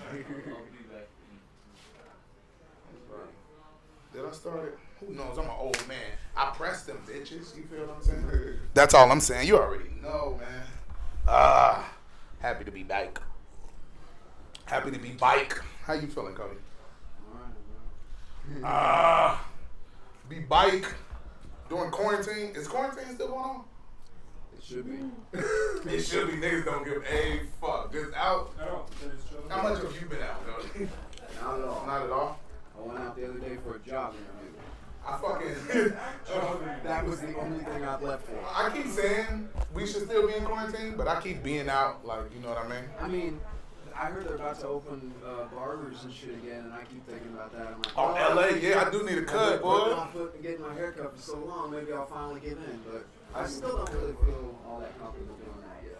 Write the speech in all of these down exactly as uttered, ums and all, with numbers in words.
Did I start it? Who knows? I'm an old man. I pressed them bitches. You feel what I'm saying? That's all I'm saying. You already know, man. Ah, uh, happy to be back. Happy to be bike. How you feeling, Cody? Ah, uh, be bike during quarantine. Is quarantine still going on? It should be. It should be. Niggas don't give a fuck. Just out. No. How much have you been out, Cody? Not at all. Not at all. I went out the other day for a job interview. I fucking. That was the only thing I've left for. I keep saying we should still be in quarantine, but I keep being out. Like, you know what I mean? I mean. I heard they're about to open uh, barbers and shit again, and I keep thinking about that. I'm like, oh, L A, yeah, I do need a cut, boy. I've been putting getting my hair cut for so long, maybe I'll finally get in, but I still don't really feel all that comfortable doing that yet.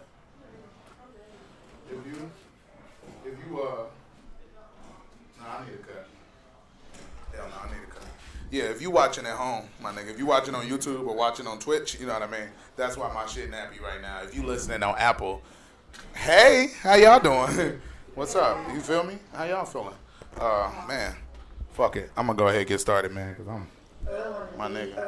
If you, if you, uh, nah, I need a cut. Hell no, I need a cut. Yeah, if you watching at home, my nigga, if you watching on YouTube or watching on Twitch, you know what I mean? That's why my shit nappy right now. If you listening on Apple, hey, how y'all doing? What's up? You feel me? How y'all feeling? Uh, man, fuck it. I'm gonna go ahead and get started, man, because I'm my nigga.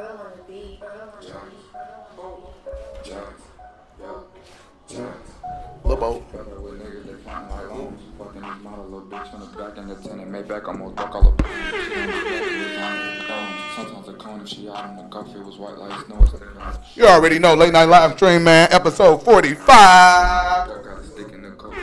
Lil' Bo. Fucking this model, little bitch on the back and the tenant made back almost broke all the. Sometimes a cone if she out on the coffee was white lights, no it's you already know, late night live stream, man, episode forty-five. Got a stick in the coat. I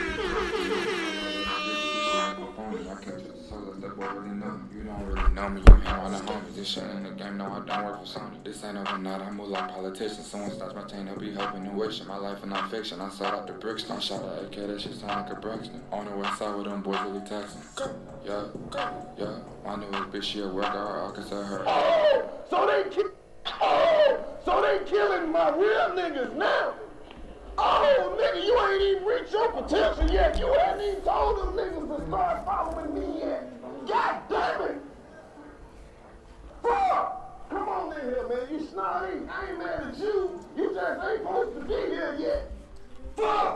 can't just tell us that boy really know me. You don't really know me, you hang on the homies. This shit in the game, no, I don't work for Sony. This ain't overnight, I move like politicians. Someone starts my chain, they'll be helping and wishing. My life is not fiction, I sought out the Brixton. Shot at A K, that shit sound like a Braxton. On the west side with them boys really taxing. Yeah, yeah, I knew a bitch, she a worker, I could say her. Oh, so they ki- oh, so they killing my real niggas now. Oh, nigga, you ain't even reached your potential yet. You ain't even told them niggas to start following me yet. God damn it. Fuck. Come on in here, man. You snotty. I ain't mad at you. You just ain't supposed to be here yet. Fuck.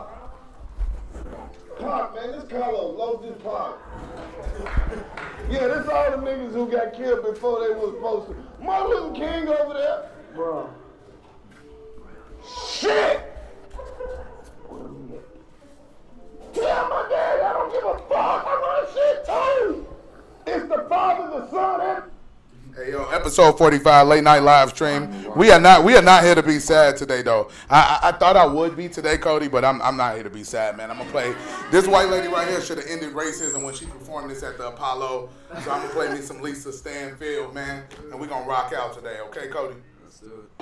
Park, man. This Carlos. Load this park. Yeah, this all the niggas who got killed before they was supposed to. Martin Luther King over there. Bro. Shit. Tell my dad I don't give a fuck. I run shit too. It's the Father, the Son, and hey yo, episode forty-five, late night live stream. We are not we are not here to be sad today though. I, I I thought I would be today, Cody, but I'm I'm not here to be sad, man. I'm gonna play this white lady right here should have ended racism when she performed this at the Apollo. So I'm gonna play me some Lisa Stanfield, man, and we're gonna rock out today, okay, Cody? Let's do it.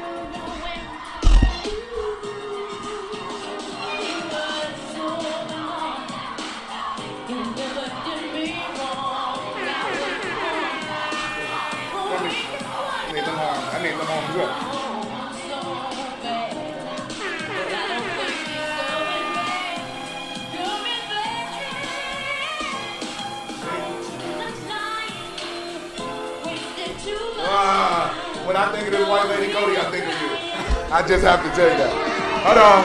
I need them arms. I need them arms up. Ah, when I think of this white lady Cody, I think of you. I just have to tell you that. Hold on.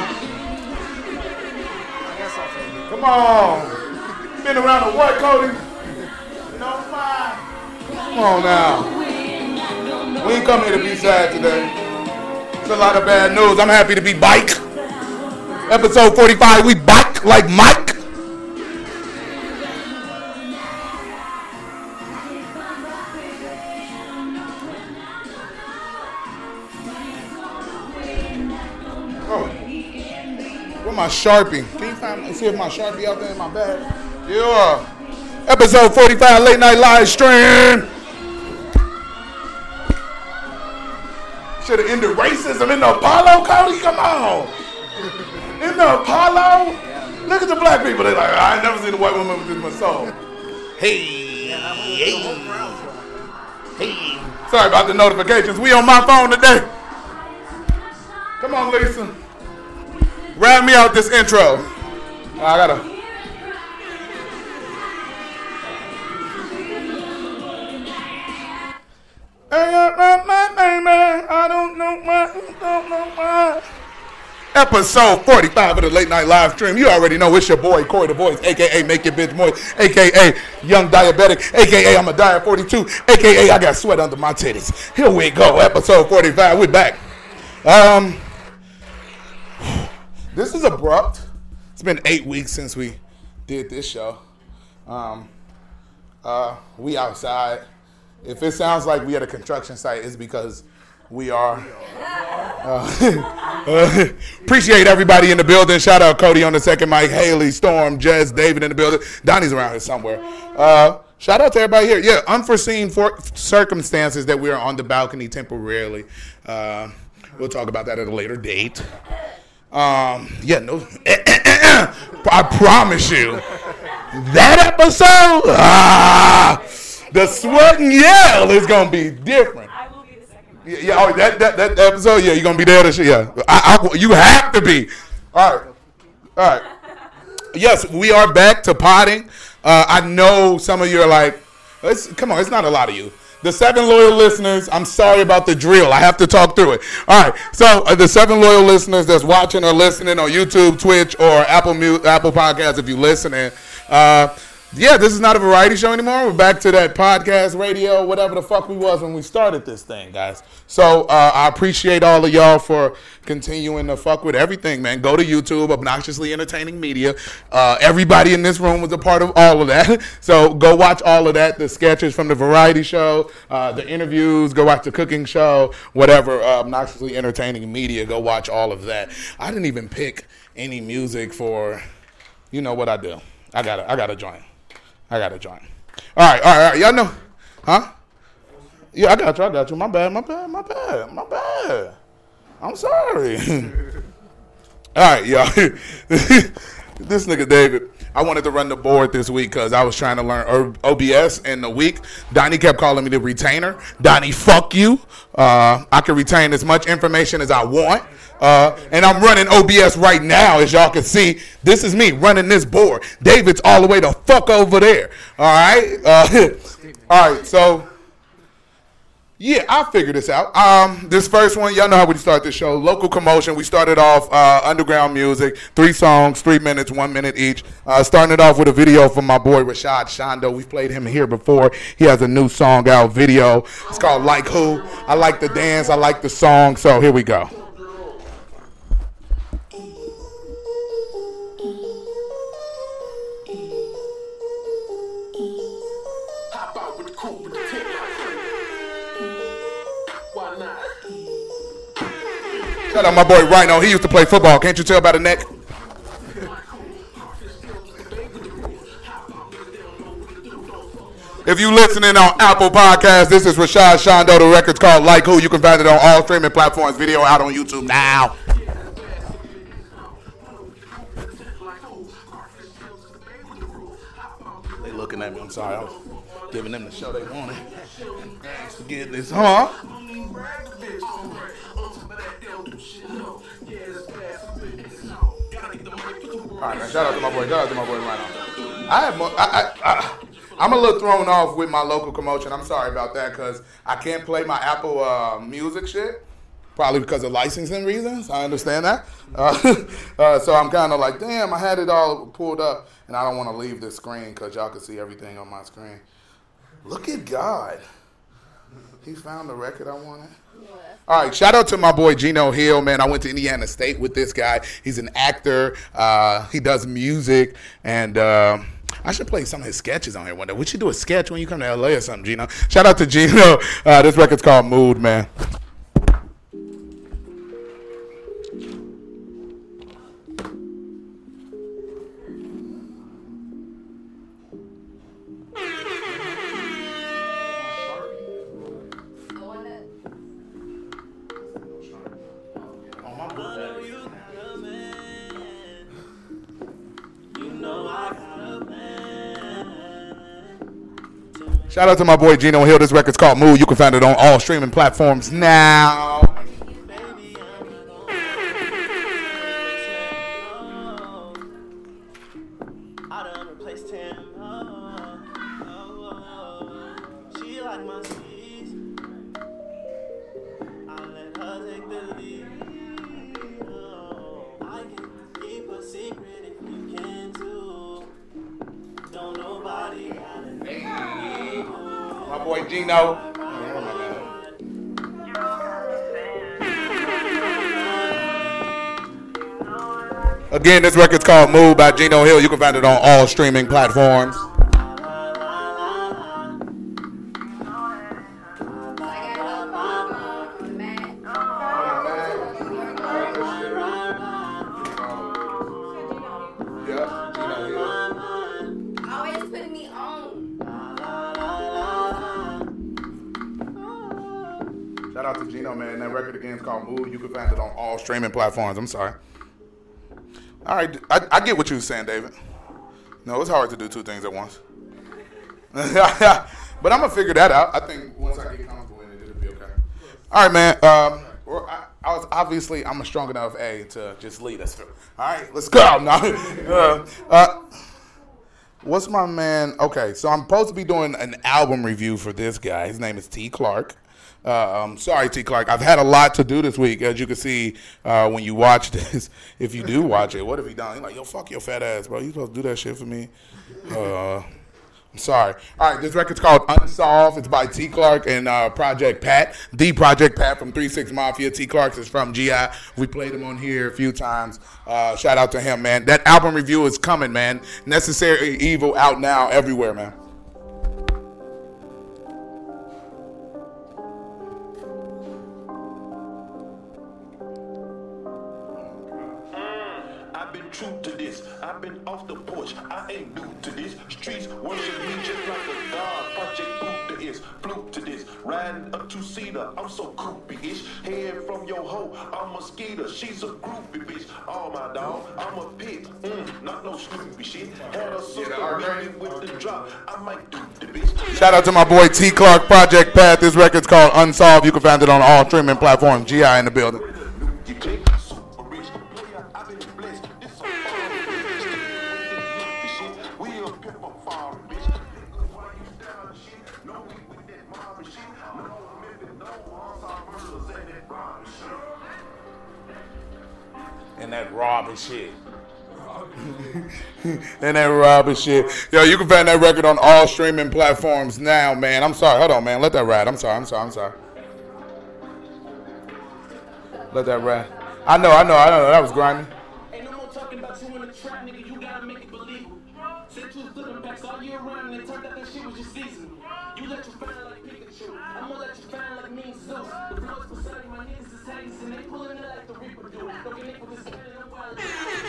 I guess I'll take it. Come on. Been around the what, Cody? No mind. Come on now. We ain't come here to be sad today. It's a lot of bad news. I'm happy to be bike. Episode forty-five, we bike like Mike. Oh, where my Sharpie? Can you find see if my Sharpie out there in my bag? Yeah. Episode forty-five, late night live stream. Should have ended racism in the Apollo, Cody. Come on. In the Apollo? Look at the black people. They're like, I ain't never seen a white woman with this much soul. Hey. Hey. Hey. Sorry about the notifications. We on my phone today. Come on, Lisa. Round me out this intro. I gotta. I don't know why, I don't know why. episode forty-five of the Late Night Live Stream. You already know it's your boy, Corey the Voice, a k a. Make Your Bitch Moist, a k a. Young Diabetic, a k a. I'm a Diet forty-two, a k a. I got sweat under my titties. Here we go, episode forty-five. We're back. Um, This is abrupt. It's been eight weeks since we did this show. Um, uh, we outside. If it sounds like we at a construction site, it's because we are. Uh, uh, appreciate everybody in the building. Shout out Cody on the second mic, Haley, Storm, Jess, David in the building. Donnie's around here somewhere. Uh, shout out to everybody here. Yeah, unforeseen for circumstances that we are on the balcony temporarily. Uh, we'll talk about that at a later date. Um, yeah, no, I promise you, that episode, ah, the sweat and yell is gonna be different. I will be the second one. Yeah, yeah, oh, that, that that episode, yeah, you're gonna be there. To shit, yeah, I, I, you have to be. All right, all right. Yes, we are back to potting. Uh, I know some of you are like, it's, come on, it's not a lot of you. The seven loyal listeners, I'm sorry about the drill. I have to talk through it. All right, so uh, the seven loyal listeners that's watching or listening on YouTube, Twitch, or Apple Mu- Apple Podcasts, if you're listening, uh, yeah, this is not a variety show anymore. We're back to that podcast, radio, whatever the fuck we was when we started this thing, guys. So uh, I appreciate all of y'all for continuing to fuck with everything, man. Go to YouTube, Obnoxiously Entertaining Media. Uh, everybody in this room was a part of all of that. So go watch all of that, the sketches from the variety show, uh, the interviews, go watch the cooking show, whatever, uh, Obnoxiously Entertaining Media. Go watch all of that. I didn't even pick any music for, you know what I do. I gotta, I gotta join. I gotta join. All right, all right, all right. Y'all know, huh? Yeah, I got you. I got you. My bad. My bad. My bad. My bad. I'm sorry. All right, y'all. This nigga David. I wanted to run the board this week because I was trying to learn O B S in the week. Donnie kept calling me the retainer. Donnie, fuck you. Uh, I can retain as much information as I want. Uh, and I'm running O B S right now, as y'all can see. This is me running this board. David's all the way the fuck over there. All right? Uh, all right, so... Yeah, I'll figure this out. Um, this first one, y'all know how we start this show. Local commotion. We started off uh, underground music, three songs, three minutes, one minute each. Uh, starting it off with a video from my boy Rashad Shondo. We've played him here before. He has a new song out, video. It's called Like Who. I like the dance. I like the song. So here we go. Shout out my boy Rhino. He used to play football. Can't you tell by the neck? If you listening on Apple Podcasts, this is Rashad Shondo. The record's called Like Who. You can find it on all streaming platforms. Video out on YouTube now. They looking at me. I'm sorry. I was giving them the show they wanted. Forget this, huh? All right, man, shout out to my boy. Shout out to my boy Rhino. I have, mo- I, I, I, I'm a little thrown off with my local commotion. I'm sorry about that because I can't play my Apple uh, Music shit. Probably because of licensing reasons. I understand that. Uh, uh, so I'm kind of like, damn, I had it all pulled up, and I don't want to leave this screen because y'all can see everything on my screen. Look at God. He found the record I wanted. All right, shout out to my boy Gino Hill, man. I went to Indiana State with this guy. He's an actor. Uh, he does music, and uh, I should play some of his sketches on here one day. We should do a sketch when you come to L A or something, Gino. Shout out to Gino. Uh, this record's called Mood, man. Shout out to my boy Gino Hill. This record's called Mood. You can find it on all streaming platforms now. My boy Gino. Again, this record's called Move by Gino Hill. You can find it on all streaming platforms. Shout out to Gino, man. That record again is called Move. You can find it on all streaming platforms. I'm sorry. All right, I, I get what you were saying, David. No, it's hard to do two things at once. But I'm going to figure that out. I think once I get comfortable in it, it'll be okay. All right, man. Um, I, I was obviously, I'm a strong enough A to just lead us through. All right, let's go. No. uh, uh, what's my man? Okay, so I'm supposed to be doing an album review for this guy. His name is T. Clark. Uh, um, sorry, T. Clark. I've had a lot to do this week, as you can see uh, when you watch this. If you do watch it, what have you done? He's like, yo, fuck your fat ass, bro. You supposed to do that shit for me? Uh, I'm sorry. All right, this record's called Unsolved. It's by T. Clark and uh, Project Pat. The Project Pat from three six Mafia. T. Clark is from G I. We played him on here a few times. Uh, shout out to him, man. That album review is coming, man. Necessary Evil out now everywhere, man. True to this, I've been off the porch, I ain't new to this. Streets worship me just like a god. Project Buddha is fluke to this. Riding a two-seater, I'm so groupie-ish. Head from your hoe, I'm a skeeter. She's a groupie bitch. Oh my dog, I'm a pig. Mm, not no Snoopy shit. Had a sister with me with the drop. I might do the bitch. Shout out to my boy T. Clark, Project Path. This record's called Unsolved. You can find it on all streaming platforms. G I in the building. And that robbing shit. And that robbing shit. Yo, you can find that record on all streaming platforms now, man. I'm sorry. Hold on, man. Let that ride. I'm sorry. I'm sorry. I'm sorry. Let that ride. I know. I know. I know. That was grimy. Ain't no more talking about you in the trap, nigga. You gotta make it believable. Said you stood in backs all year round and it turned out that shit was just seasonal. You let you find like Pikachu. I'm gonna let you find like me and Zeus. The flows beside my niggas is haze and they pulling it like the Reaper do. Don't get it for this man and I'm wild.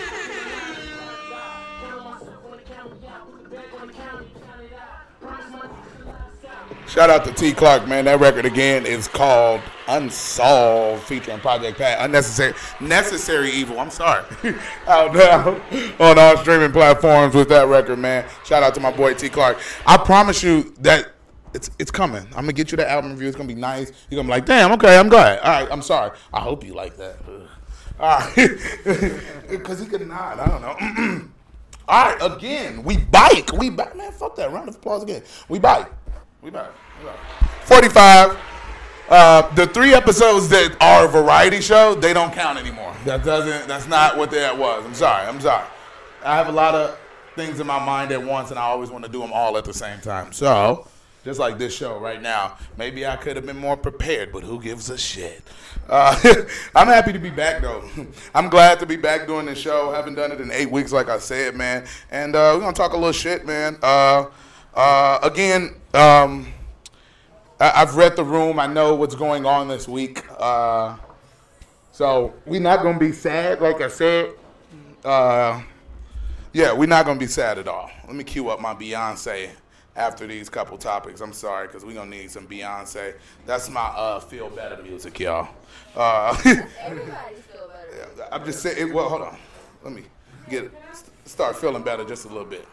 Shout out to T. Clark, man. That record again is called Unsolved, featuring Project Pat. Unnecessary, Necessary Evil. I'm sorry. Out now on all streaming platforms with that record, man. Shout out to my boy T. Clark. I promise you that it's it's coming. I'm gonna get you that album review. It's gonna be nice. You're gonna be like, damn, okay, I'm glad. All right, I'm sorry. I hope you like that. All right, because he could nod. I don't know. All right, again, we bike. We bike. Man, fuck that. Round of applause again. We bike. We bike. We bike. forty-five. Uh, the three episodes that are a variety show, they don't count anymore. That doesn't. That's not what that was. I'm sorry. I'm sorry. I have a lot of things in my mind at once, and I always want to do them all at the same time. So, just like this show right now, maybe I could have been more prepared, but who gives a shit? Uh, I'm happy to be back, though. I'm glad to be back doing this show. Haven't done it in eight weeks, like I said, man. And uh, we're going to talk a little shit, man. Uh, uh, again, um, I- I've read the room. I know what's going on this week. Uh, so we're not going to be sad, like I said. Uh, yeah, we're not going to be sad at all. Let me cue up my Beyonce after these couple topics. I'm sorry, because we're going to need some Beyonce. That's my uh, feel better music, y'all. Uh, Everybody's feel better. Yeah, I'm just saying, well, hold on. Let me get it, start feeling better just a little bit.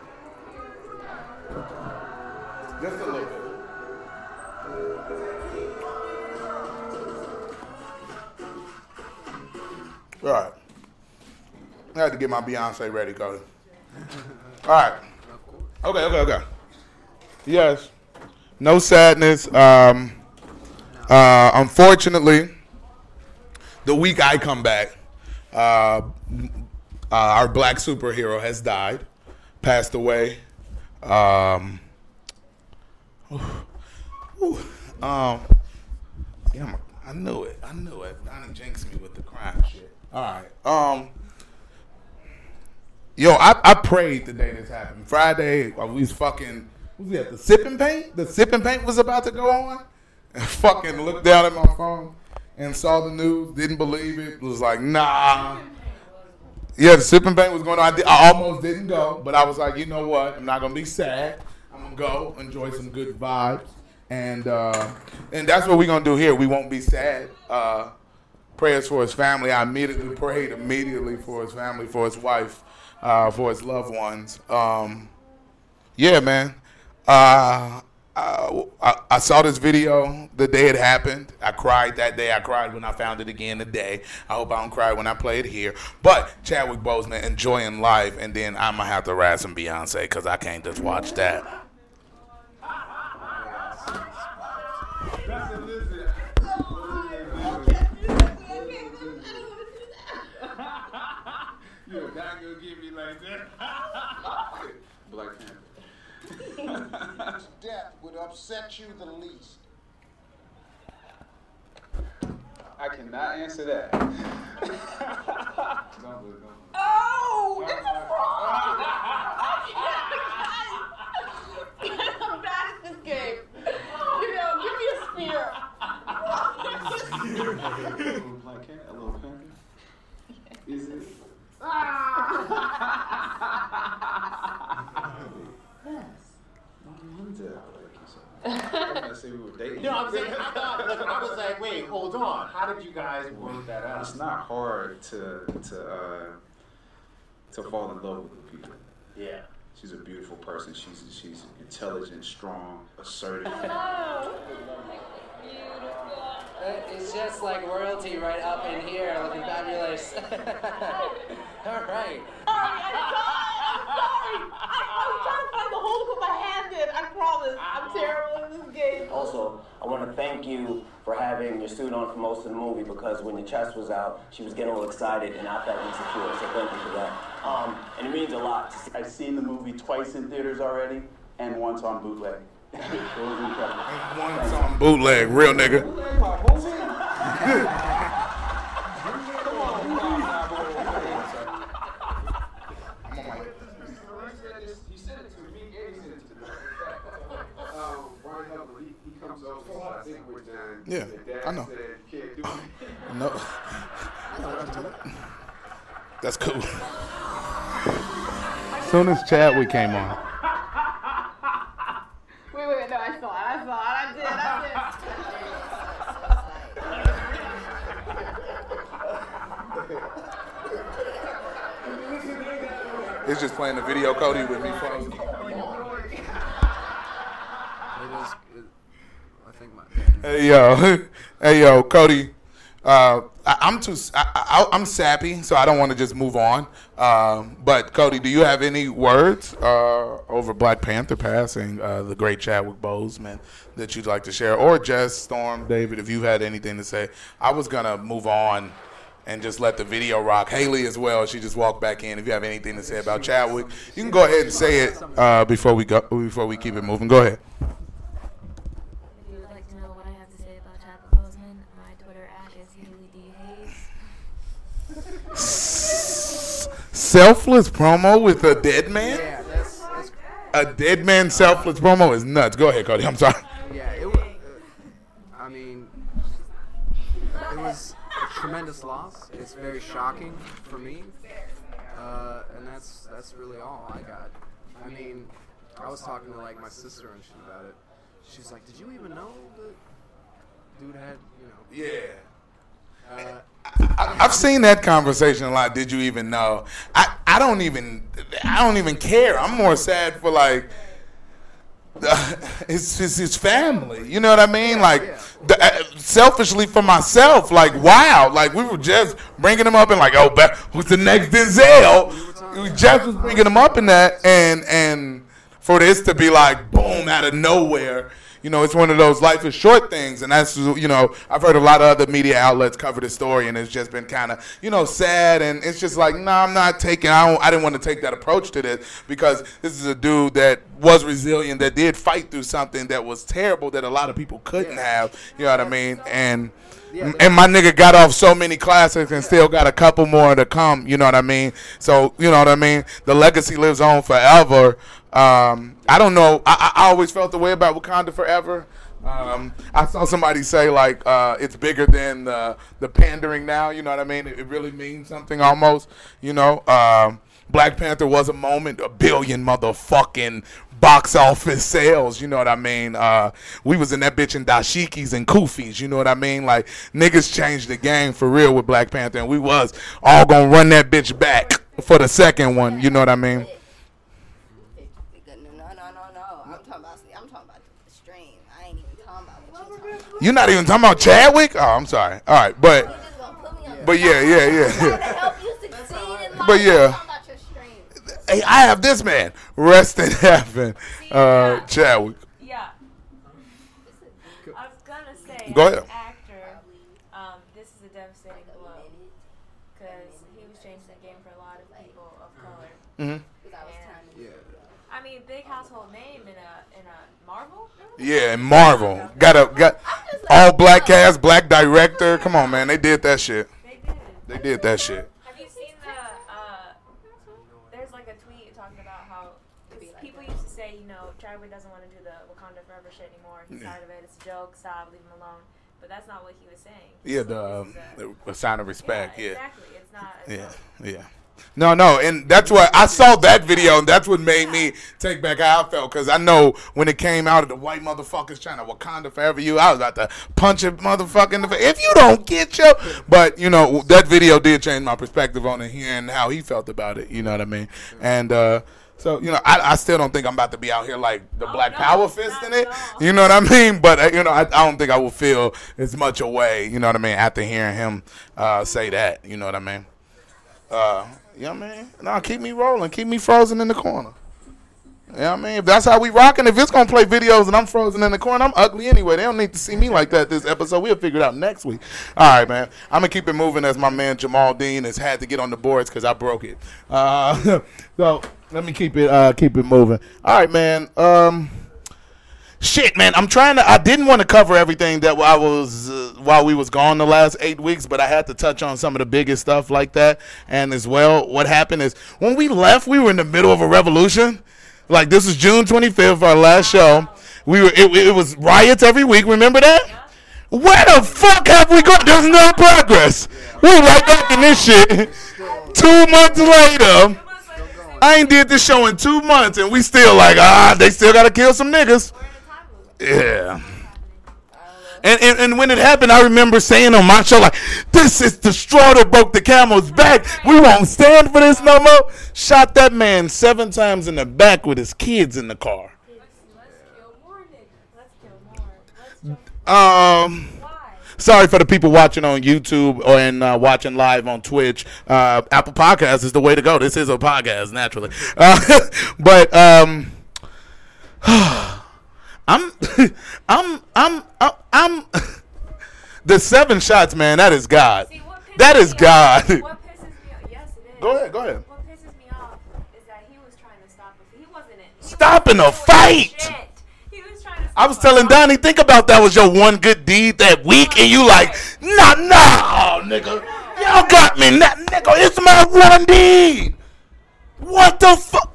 Just a little bit. All right. I had to get my Beyonce ready, Cody. All right. Okay, okay, okay. Yes. No sadness. Um, uh, unfortunately, the week I come back, uh, uh, our black superhero has died, passed away. Um, Whew. Um, yeah, I'm a, I knew it. I knew it. Donnie jinxed me with the crime shit. All right. Um, yo, I, I prayed the day this happened. Friday, uh, we was fucking, what was that, the sipping paint? The sipping paint was about to go on. And fucking looked down at my phone and saw the news, didn't believe it. Was like, nah. Yeah, the sipping paint was going on. I, did, I almost didn't go, but I was like, you know what? I'm not going to be sad. I'm going to go, enjoy some good vibes. And uh, and that's what we're going to do here. We won't be sad. Uh, prayers for his family. I immediately prayed immediately for his family, for his wife, uh, for his loved ones. Um, yeah, man. Uh, I, I, I saw this video the day it happened. I cried that day. I cried when I found it again today. I hope I don't cry when I play it here. But Chadwick Boseman enjoying life, and then I'm going to have to razz some Beyonce because I can't just watch that. You're not gonna give me like that. Black Panther. Death would upset you the least. I cannot answer that. Don't do it, don't do it. Oh, it's a fraud! I'm bad at this game. You know, give me a spear. A little Black Panther, a little Panther. Is it? Ah. Yes. I say we were dating. No, I'm saying, I thought, look, I was like, wait, hold on. How did you guys work that out? It's not hard to to uh, to fall in love with people. Yeah. She's a beautiful person. She's she's intelligent, strong, assertive. It's just like royalty right up in here, looking fabulous. All right. Sorry, I'm sorry. I'm sorry. I, I was trying to find the hole to put my hand in. I promise. I'm terrible at this game. Also, I want to thank you for having your suit on for most of the movie because when your chest was out, she was getting a little excited and I felt insecure. So thank you for that. Um, and it means a lot. To see. I've seen the movie twice in theaters already and once on bootleg. It was incredible. Once on bootleg, real nigga. Yeah, I know. No. That's cool. As soon as Chadwick came on. Wait, wait, wait. No, I saw it. I saw it. I did. I did. It's just playing the video Cody with me frozen. It is. It, I think my. Hey yo, hey yo, Cody. Uh, I, I'm too. I, I, I'm sappy, so I don't want to just move on. Um, but Cody, do you have any words uh, over Black Panther passing uh, the great Chadwick Boseman that you'd like to share, or Jess, Storm, David, if you had anything to say? I was gonna move on and just let the video rock. Haley as well. She just walked back in. If you have anything to say about Chadwick, you can go ahead and say it uh, before we go. Before we keep it moving, go ahead. If you would like to know what I have to say about Chadwick Boseman, my Twitter at is Haley D Hayes. Selfless promo with a dead man? Yeah, that's, that's A dead man selfless promo is nuts. Go ahead, Cody. I'm sorry. yeah. It was. Uh, I mean, it was a tremendous loss. It's very shocking for me, uh, and that's that's really all I got. I mean, I was talking to like my sister and shit about it. She's like, "Did you even know that dude had, you know?" Yeah. Uh, I, I've seen that conversation a lot. Did you even know? I, I don't even I don't even care. I'm more sad for like uh, it's, it's his family. You know what I mean? Like the, uh, selfishly for myself. Like wow. Like we were just bringing him up and like oh, but who's the next Denzel? We just was bringing him up in that and and for this to be like boom out of nowhere. you know, it's one of those life is short things, and that's, you know, I've heard a lot of other media outlets cover the story, and it's just been kind of, you know, sad, and it's just like, no, nah, I'm not taking, I don't, I didn't want to take that approach to this, because this is a dude that was resilient, that did fight through something that was terrible that a lot of people couldn't have, you know what I mean, and and my nigga got off so many classics and still got a couple more to come, you know what I mean? So, you know what I mean? The legacy lives on forever. Um, I don't know. I, I always felt the way about Wakanda Forever. Um, I saw somebody say, like, uh, it's bigger than the, the pandering now, you know what I mean? It, it really means something almost, you know? Um, Black Panther was a moment, a billion motherfucking box office sales, you know what I mean? Uh, we was in that bitch in dashikis and kufis, you know what I mean? Like, niggas changed the game for real with Black Panther, and we was all gonna run that bitch back for the second one, you know what I mean? No, no, no, no. I'm talking about, I'm talking about the stream. I ain't even talking about what you talking about. You're not even talking about Chadwick? Oh, I'm sorry. All right, but, but yeah, yeah, yeah. But yeah. Hey, I have this man. Rest in heaven, uh, Chadwick. Yeah. I was gonna say, Go as ahead. an actor, um, this is a devastating blow because he was changing the game for a lot of people of color. Mm-hmm. And, I mean, big household name in a in a Marvel. Yeah, and Marvel got a got all black cast, black director. Come on, man, they did that shit. They did. They did that shit. Have you seen the? Uh, there's like a tweet talking about how people used to say, you know, Chadwick doesn't want to do the Wakanda Forever shit anymore. He's tired of it. It's a joke. Stop. Leave him alone. But that's not what he was saying. Yeah, the, um, the sign of respect. Yeah, Yeah, exactly. It's not. A yeah, joke. yeah. No, no, and that's what I saw that video, and that's what made me take back how I felt, because I know when it came out of the white motherfuckers trying to Wakanda Forever you, I was about to punch a motherfucker in the face. If you don't get your, but you know that video did change my perspective on it, hearing how he felt about it. You know what I mean? And uh, so you know, I, I still don't think I'm about to be out here like the Black Power fist in it. You know what I mean? But uh, you know, I, I don't think I will feel as much away. You know what I mean? After hearing him uh, say that, you know what I mean? Uh, yeah, man. No, keep me rolling. Keep me frozen in the corner. You know what I mean? If that's how we rocking, if it's going to play videos and I'm frozen in the corner, I'm ugly anyway. They don't need to see me like that this episode. We'll figure it out next week. All right, man. I'm going to keep it moving as my man Jamal Dean has had to get on the boards because I broke it. Uh, so let me keep it uh, keep it moving. All right, man. Um... Shit, man, I'm trying to, I didn't want to cover everything that I was, uh, while we was gone the last eight weeks, but I had to touch on some of the biggest stuff like that. And as well, what happened is, when we left, we were in the middle of a revolution. Like, this is June twenty-fifth, our last show. We were, it, it was riots every week, remember that? Where the fuck have we gone? There's no progress. We're right back in this shit. Two months later, I ain't did this show in two months, and we still like, ah, they still got to kill some niggas. Yeah. And, and and when it happened, I remember saying on my show, like, this is the straw that broke the camel's back. We won't stand for this no more. Shot that man seven times in the back with his kids in the car. Um, sorry for the people watching on YouTube or and uh, watching live on Twitch. Uh, Apple Podcasts is the way to go. This is a podcast, naturally. Uh, but um. I'm, I'm, I'm, I'm, I'm the seven shots, man. That is God. See, that is God. What pisses me off? Yes, it is. Go ahead, go ahead. What pisses me off is that he was trying to stop it. He wasn't in. He Stopping a fight. Shit. He was trying to. I was telling Donnie, think about that was your one good deed that week, and you like, nah, nah, nigga, y'all got me, nah, nigga. It's my one deed. What the fuck?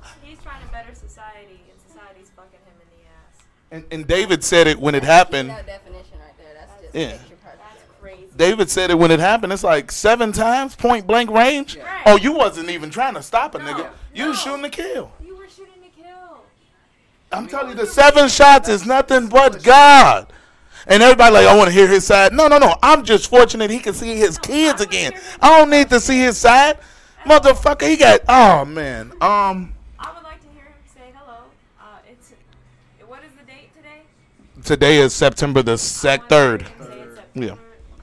And, and David said it when it happened. That definition right there. That's just Yeah. picture perfect. That's crazy. David said it when it happened. It's like seven times, point blank range. Right. Oh, you wasn't even trying to stop a No, nigga. You no. was shooting to kill. You were shooting to kill. I'm telling you, the seven shots is nothing but God. And everybody like, I want to hear his side. No, no, no. I'm just fortunate he can see his kids again. I don't need to see his side. Motherfucker, he got, oh, man. Um... I would like to hear him say hello. Uh, it's what is the date today? Today is September the sec third. Yeah.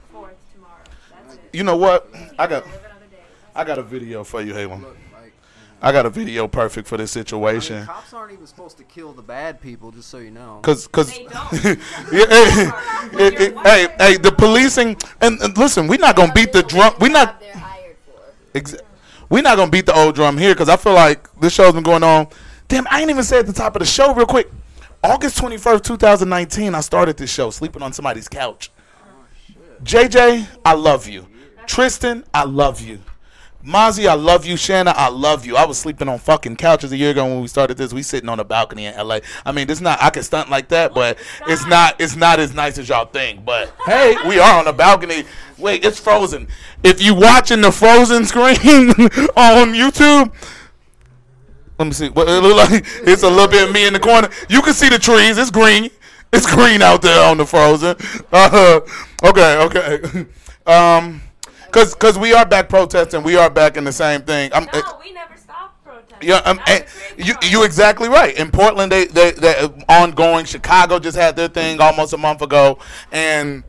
You know what? I got I got a video for you, Halem. I got a video perfect for this situation. I mean, cops aren't even supposed to kill the bad people, just so you know. Cause, cause, yeah, hey, hey, hey, hey, the policing, and, and listen, we're not gonna beat the drum. We're not. Exa- we're not gonna beat the old drum here, cause I feel like this show's been going on. Damn, I ain't even said at the top of the show real quick. August twenty-first, twenty nineteen, I started this show, sleeping on somebody's couch. J J, I love you. Tristan, I love you. Mozzie, I love you. Shanna, I love you. I was sleeping on fucking couches a year ago when we started this. We sitting on a balcony in L A. I mean, it's not. I can stunt like that, but it's not. It's not as nice as y'all think. But hey, we are on a balcony. Wait, it's Frozen. If you watching the Frozen screen on YouTube, let me see. What it look like? It's a little bit of me in the corner. You can see the trees. It's green. It's green out there on the Frozen. Uh, okay, okay. Um. Cause, cause we are back protesting. We are back in the same thing. I'm, no, we never stopped protesting. Yeah, um, you you exactly right. In Portland, they they they ongoing. Chicago just had their thing almost a month ago, and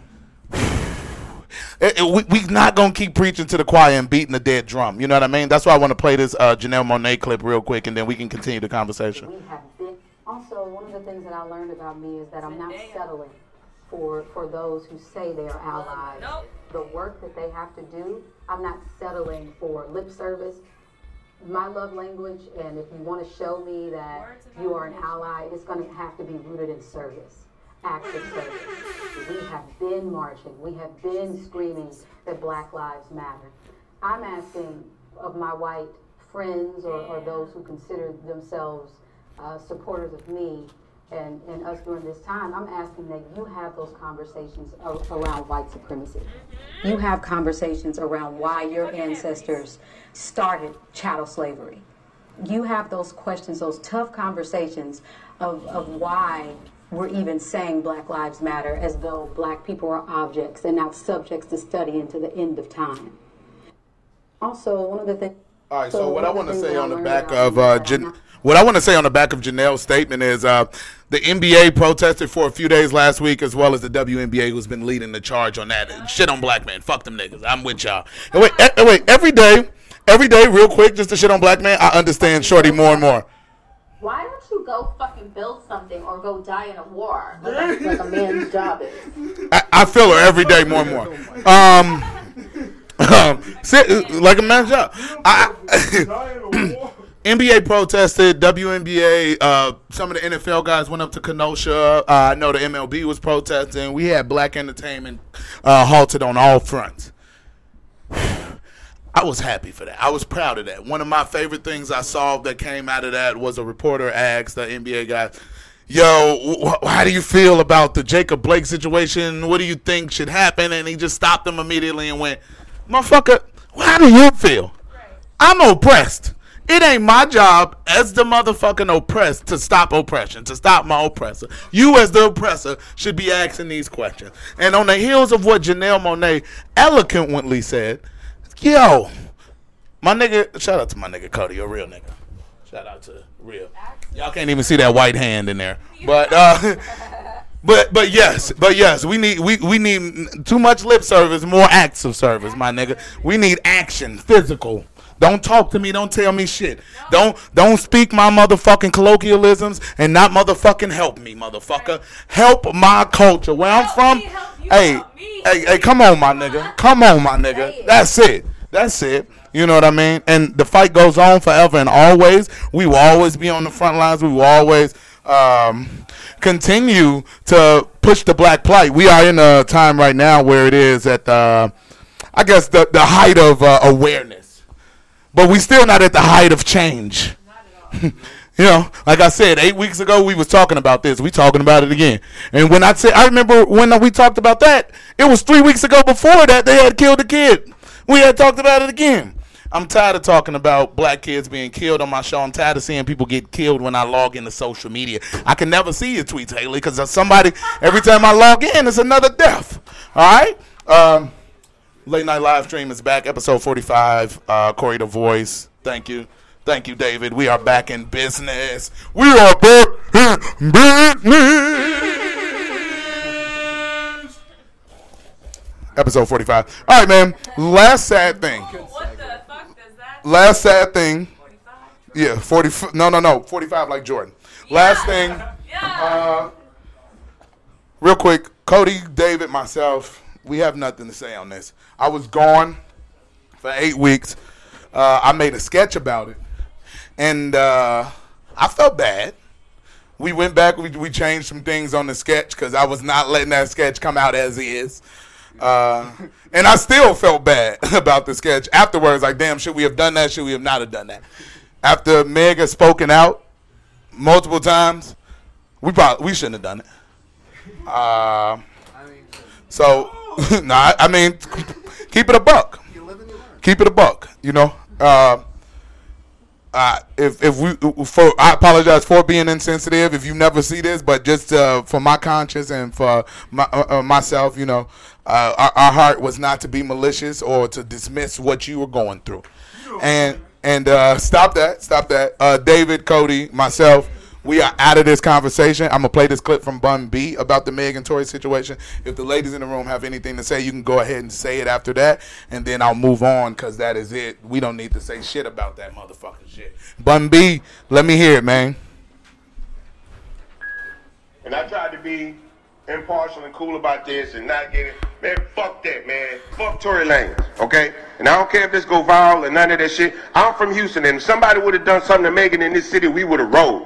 it, it, we we not gonna keep preaching to the choir and beating the dead drum. You know what I mean? That's why I want to play this uh, Janelle Monáe clip real quick, and then we can continue the conversation. We have been, also, one of the things that I learned about me is that I'm not settling for for those who say they are allies. Nope. The work that they have to do, I'm not settling for lip service. My love language, and if you want to show me that you are an ally, it's going to have to be rooted in service, active service. We have been marching. We have been screaming that Black Lives Matter. I'm asking of my white friends or, or those who consider themselves uh, supporters of me and, and us during this time, I'm asking that you have those conversations ar- around white supremacy. You have conversations around why your ancestors started chattel slavery. You have those questions, those tough conversations of, of why we're even saying Black Lives Matter as though black people are objects and not subjects to study into the end of time. Also, one of the things... All right, so, so what I want to say on the back of uh, Jan- what I want to say on the back of Janelle's statement is uh, the N B A protested for a few days last week, as well as the W N B A, who's been leading the charge on that. Shit on black men. Fuck them niggas. I'm with y'all. And wait, e- wait. Every day, every day, real quick, just to shit on black men, I understand Shorty more and more. Why don't you go fucking build something or go die in a war? Like, like a man's job is. I, I feel her every day more and more. Um, um sit, like a man's job. I, N B A protested, W N B A, uh, some of the N F L guys went up to Kenosha. Uh, I know the M L B was protesting. We had black entertainment uh, halted on all fronts. I was happy for that. I was proud of that. One of my favorite things I saw that came out of that was a reporter asked the N B A guy, yo, wh- how do you feel about the Jacob Blake situation? What do you think should happen? And he just stopped them immediately and went, motherfucker, how do you feel? I'm oppressed. It ain't my job as the motherfucking oppressed to stop oppression, to stop my oppressor. You as the oppressor should be asking these questions. And on the heels of what Janelle Monáe eloquently said, yo, my nigga, shout out to my nigga Cody, a real nigga. Shout out to real. Y'all can't even see that white hand in there. But uh But but yes, but yes, we need we, we need too much lip service, more acts of service, my nigga. We need action, physical. Don't talk to me, don't tell me shit. Don't don't speak my motherfucking colloquialisms and not motherfucking help me, motherfucker. Help my culture. Where I'm from, hey, hey, hey, come on, my nigga. Come on, my nigga. That's it. That's it. You know what I mean? And the fight goes on forever and always. We will always be on the front lines. We will always um, continue to push the black plight. We are in a time right now where it is at the, I guess, the, the height of uh, awareness. But we still not at the height of change. You know, like I said, eight weeks ago we was talking about this. We talking about it again. And when I said, I remember when we talked about that, it was three weeks ago before that they had killed a kid. We had talked about it again. I'm tired of talking about black kids being killed on my show. I'm tired of seeing people get killed when I log into social media. I can never see your tweets, Haley, because somebody, every time I log in, it's another death. All right? Um, Late Night Live Stream is back, episode forty-five. Uh, Corey the Voice. Thank you. Thank you, David. We are back in business. We are back in business. Episode forty-five. All right, man. Last sad thing. What the fuck does that Last sad thing. Yeah, forty. No, no, no, forty-five like Jordan. Yeah. Last thing, yeah. uh, real quick, Cody, David, myself, we have nothing to say on this. I was gone for eight weeks. Uh, I made a sketch about it, and uh, I felt bad. We went back, we, we changed some things on the sketch because I was not letting that sketch come out as is. Uh, and I still felt bad about the sketch afterwards. Like, damn, should we have done that? Should we have not have done that? After Meg has spoken out multiple times, we probably we shouldn't have done it. Uh, so, no, I, I mean, keep it a buck. Keep it a buck, you know. Uh, uh, if if we, for I apologize for being insensitive. If you never see this, but just uh, for my conscience and for my, uh, uh, myself, you know, uh, our, our heart was not to be malicious or to dismiss what you were going through. And and uh, stop that, stop that. Uh, David, Cody, myself. We are out of this conversation. I'm going to play this clip from Bun B about the Meg and Tory situation. If the ladies in the room have anything to say, you can go ahead and say it after that, and then I'll move on because that is it. We don't need to say shit about that motherfucking shit. Bun B, let me hear it, man. And I tried to be impartial and cool about this and not get it. Man, fuck that, man. Fuck Tory Lanez, okay? And I don't care if this go viral or none of that shit. I'm from Houston, and if somebody would have done something to Megan in this city, we would have rolled.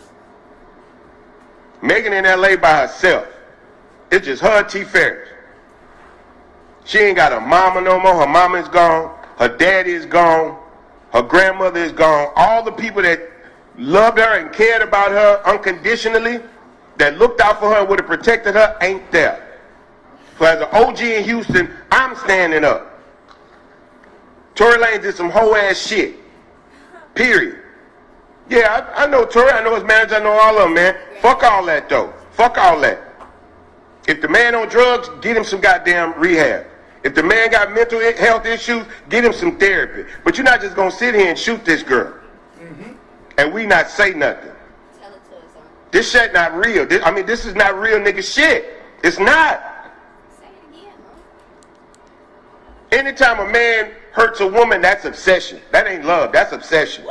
Megan in L A by herself. It's just her and T. Ferris. She ain't got a mama no more. Her mama is gone. Her daddy is gone. Her grandmother is gone. All the people that loved her and cared about her unconditionally, that looked out for her and would have protected her, ain't there. So as an O G in Houston, I'm standing up. Tory Lanez did some whole ass shit. Period. Yeah, I, I know Tory, I know his manager, I know all of them, man. Fuck all that, though. Fuck all that. If the man on drugs, get him some goddamn rehab. If the man got mental health issues, get him some therapy. But you're not just going to sit here and shoot this girl. Mm-hmm. And we not say nothing. Tell it to us, huh? This shit not real. This, I mean, this is not real nigga shit. It's not. Say it again, huh? Anytime a man hurts a woman, that's obsession. That ain't love. That's obsession. Woo!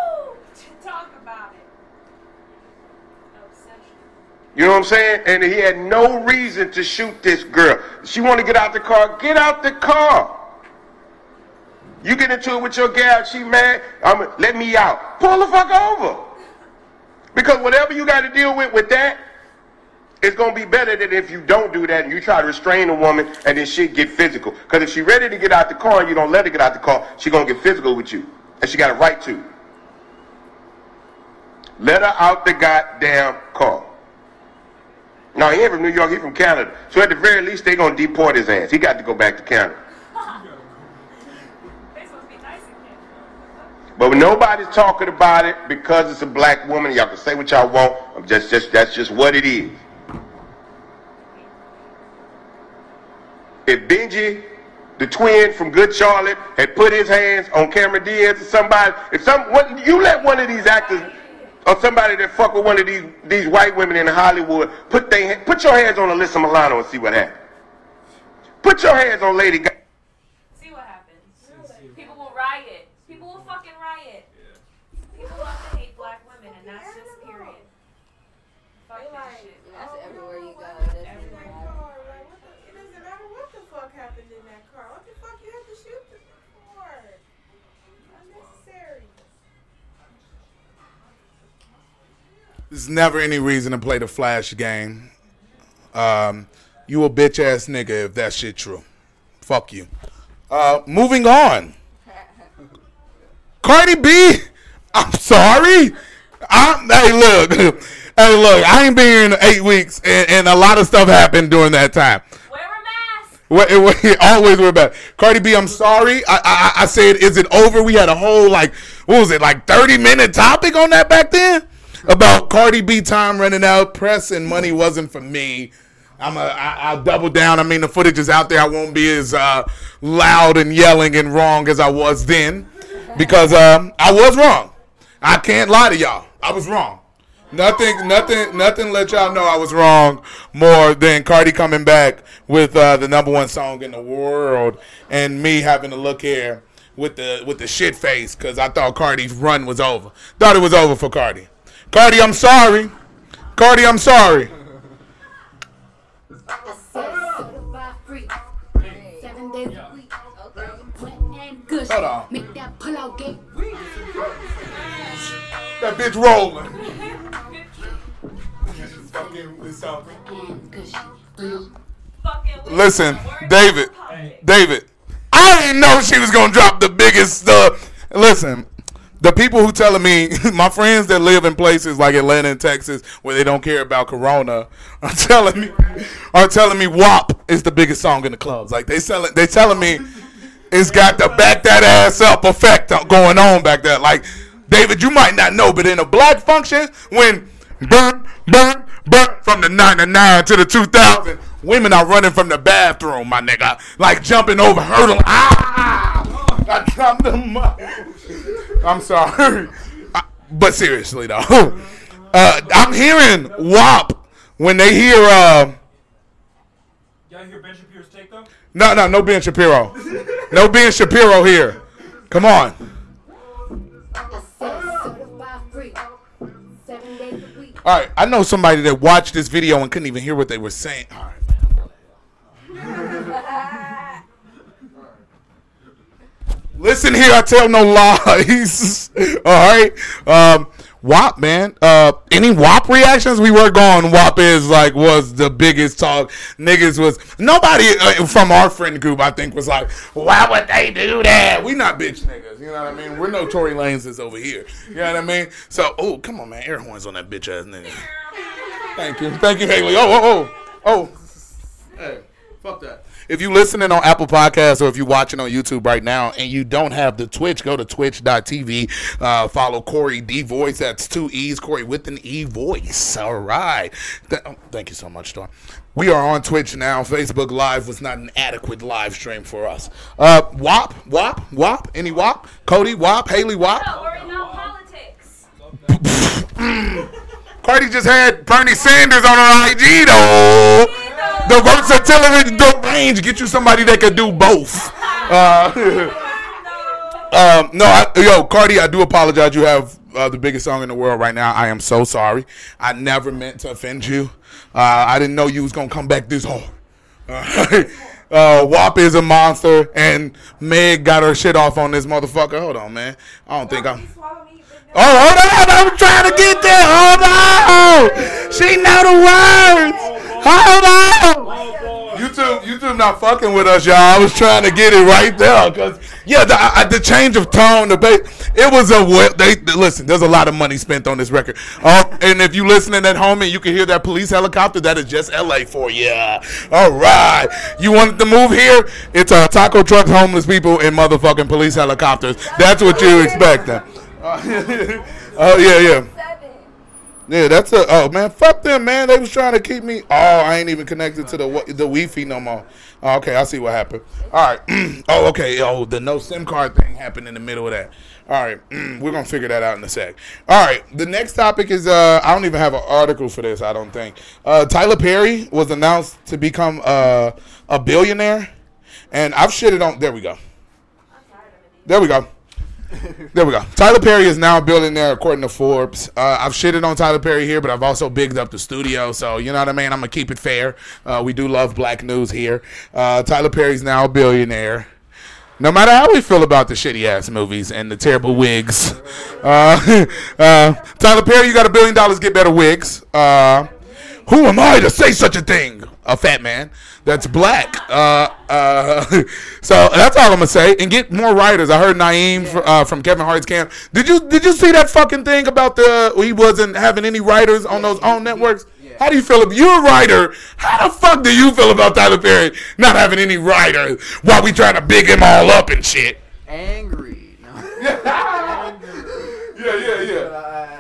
You know what I'm saying? And he had no reason to shoot this girl. She want to get out the car. Get out the car. You get into it with your gal. She mad. I'm let me out. Pull the fuck over. Because whatever you got to deal with with that, it's going to be better than if you don't do that and you try to restrain a woman and then shit get physical. Because if she ready to get out the car and you don't let her get out the car, she going to get physical with you. And she got a right to. Let her out the goddamn car. No, he ain't from New York, he from Canada. So at the very least, they gonna deport his ass. He got to go back to Canada. But when nobody's talking about it because it's a black woman, y'all can say what y'all want. I'm just, just that's just what it is. If Benji, the twin from Good Charlotte, had put his hands on Cameron Diaz or somebody, if some what, you let one of these actors or somebody that fuck with one of these these white women in Hollywood, put they put your hands on Alyssa Milano and see what happens. Put your hands on Lady Gaga. See what happens. People will riot. People will fucking riot. People love to hate black women, and that's just period. Fuck that shit. That's everywhere you go. That's everywhere you go. It doesn't matter what the fuck happened in that car. What the fuck you have to shoot them for? Unnecessary. There's never any reason to play the flash game. Um, you a bitch ass nigga if that shit true. Fuck you. Uh, moving on. Cardi B, I'm sorry. I'm, hey, look. Hey, look. I ain't been here in eight weeks, and, and a lot of stuff happened during that time. Wear a mask. It, it, always wear a mask. Cardi B, I'm sorry. I, I, I said, is it over? We had a whole, like, what was it, like thirty minute topic on that back then? About Cardi B time running out, press and money wasn't for me. I'm a, I, I'll double down. I mean, the footage is out there. I won't be as uh, loud and yelling and wrong as I was then, because um, I was wrong. I can't lie to y'all. I was wrong. Nothing, nothing, nothing. Let y'all know I was wrong more than Cardi coming back with uh, the number one song in the world and me having to look here with the with the shit face because I thought Cardi's run was over. Thought it was over for Cardi. Cardi, I'm sorry. Cardi, I'm sorry. Hold on. Make that pull out gate. That bitch rolling. Listen, David, David, I didn't know she was gonna drop the biggest stuff. Listen, the people who telling me, my friends that live in places like Atlanta and Texas where they don't care about Corona, are telling me, are telling me W A P is the biggest song in the clubs. Like they selling, they telling me it's got the back that ass up effect going on back there. Like David, you might not know, but in a black function, when burn, burn, burn from the ninety-nine to the two thousand, women are running from the bathroom, my nigga, like jumping over hurdle. Ah! I dropped them. I'm sorry, I, but seriously though, uh, I'm hearing W A P when they hear. Uh, Y'all hear Ben Shapiro's take though? No, no, no Ben Shapiro, no Ben Shapiro here. Come on. All right, I know somebody that watched this video and couldn't even hear what they were saying. All right. Listen here, I tell no lies. All right. Um, W A P, man. Uh, any W A P reactions? We were going. W A P is like was the biggest talk. Niggas was nobody uh, from our friend group. I think was like, why would they do that? We not bitch niggas. You know what I mean? We're no Tory Lanez is over here. You know what I mean? So, oh, come on, man. Air horns on that bitch ass nigga. Thank you, thank you, Haley. Oh, oh, oh, oh. Hey, fuck that. If you listening on Apple Podcasts or if you're watching on YouTube right now and you don't have the Twitch, go to twitch dot t v. Uh, follow Corey D Voice. That's two E's, Corey with an E voice. All right. Th- oh, thank you so much, Storm. We are on Twitch now. Facebook Live was not an adequate live stream for us. Uh, W A P, W A P, W A P. Any W A P? Cody, W A P, Haley, W A P. No, worry about politics. Cardi just had Bernie Sanders on her I G, though. The versatility, the range, get you somebody that could do both. Uh, um, no, I, yo, Cardi, I do apologize. You have uh, the biggest song in the world right now. I am so sorry. I never meant to offend you. Uh, I didn't know you was going to come back this hard. Uh, uh, W A P is a monster, and Meg got her shit off on this motherfucker. Hold on, man. I don't think I'm... Oh, hold on. I was trying to get there. Hold on. She know the words. Hold on. YouTube, YouTube not fucking with us, y'all. I was trying to get it right there. Because, yeah, the, I, the change of tone, the bass, it was a, they, listen, there's a lot of money spent on this record. Uh, and if you listening at home and you can hear that police helicopter, that is just L A for you. All right. You wanted to move here? It's uh, taco trucks, homeless people, and motherfucking police helicopters. That's what you expecting. Uh, oh, yeah, yeah. Yeah, that's a, oh, man, fuck them, man. They was trying to keep me, oh, I ain't even connected to the the Wi-Fi no more. Oh, okay, I see what happened. All right. Oh, okay, oh, the no SIM card thing happened in the middle of that. All right, we're going to figure that out in a sec. All right, the next topic is, uh, I don't even have an article for this, I don't think. Uh, Tyler Perry was announced to become uh, a billionaire, and I've shitted on, there we go. There we go. There we go. Tyler Perry is now a billionaire according to Forbes. Uh, I've shitted on Tyler Perry here, but I've also bigged up the studio. So, you know what I mean? I'm going to keep it fair. Uh, we do love black news here. Uh, Tyler Perry's now a billionaire. No matter how we feel about the shitty-ass movies and the terrible wigs. Uh, uh, Tyler Perry, you got a billion dollars, get better wigs. Uh, who am I to say such a thing? A fat man that's black. Uh, uh, so that's all I'm gonna say. And get more writers. I heard Naeem uh, from Kevin Hart's camp. Did you did you see that fucking thing about the he wasn't having any writers on those own networks? How do you feel if you're a writer? How the fuck do you feel about Tyler Perry not having any writers while we trying to big him all up and shit? Angry. No. Angry. Yeah, yeah, yeah. Uh,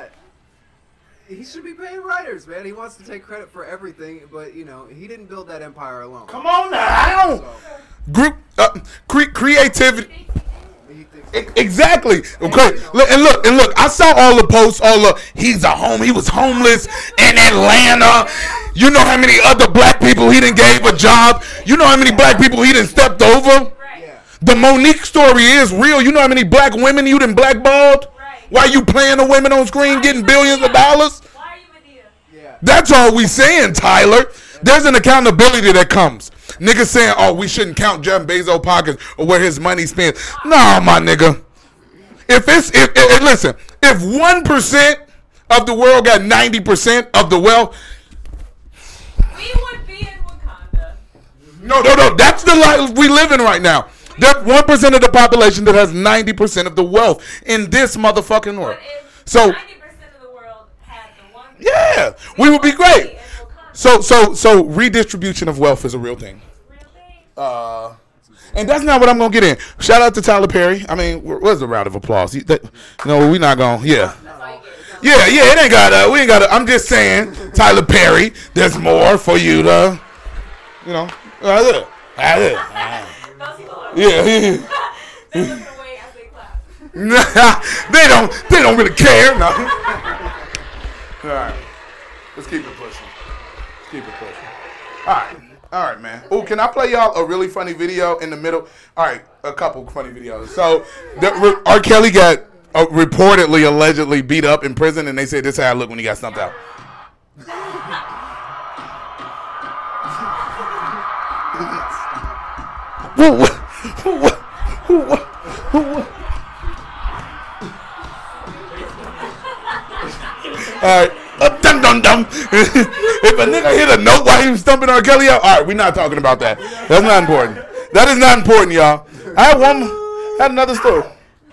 he should be paying writers, man. He wants to take credit for everything, but, you know, he didn't build that empire alone. Come on now. So. Group uh, cre- creativity. Exactly. Okay. And look, and look. I saw all the posts. All the he's a home. He was homeless in Atlanta. You know how many other black people he done gave a job. You know how many black people he done stepped over. The Monique story is real. You know how many black women you done blackballed? Right. Why you playing the women on screen getting billions of dollars? Why are you Medea? Yeah. That's all we saying, Tyler. There's an accountability that comes. Niggas saying, oh, we shouldn't count Jeff Bezos' pockets or where his money spent. Nah, my nigga. If it's, if, if listen, if one percent of the world got ninety percent of the wealth, we would be in Wakanda. No, no, no. That's the life we live in right now. There's one percent of the population that has ninety percent of the wealth in this motherfucking world. So, ninety percent of the world had the one percent, yeah, we would be great. So, so, so redistribution of wealth is a real thing. Uh, and that's not what I'm gonna get in. Shout out to Tyler Perry. I mean, where's the round of applause? You, that, no, we're not gonna. Yeah, yeah, yeah. It ain't got. Uh, we ain't got. I'm just saying, Tyler Perry. There's more for you to, you know. Uh, uh, yeah, yeah. they don't. They don't really care. No. All right. Let's keep it pushing. Let's keep it pushing. All right. All right, man. Oh, can I play y'all a really funny video in the middle? All right, a couple funny videos. So, the, R. Kelly got uh, reportedly, allegedly beat up in prison, and they said this is how I look when he got stumped out. What? What? What? What? What? All right. Uh, dum dum dum. If a nigga hit a note while he was stumping R. Kelly out, all right, we're not talking about that. That's not important. That is not important, y'all. I had one. I had another story.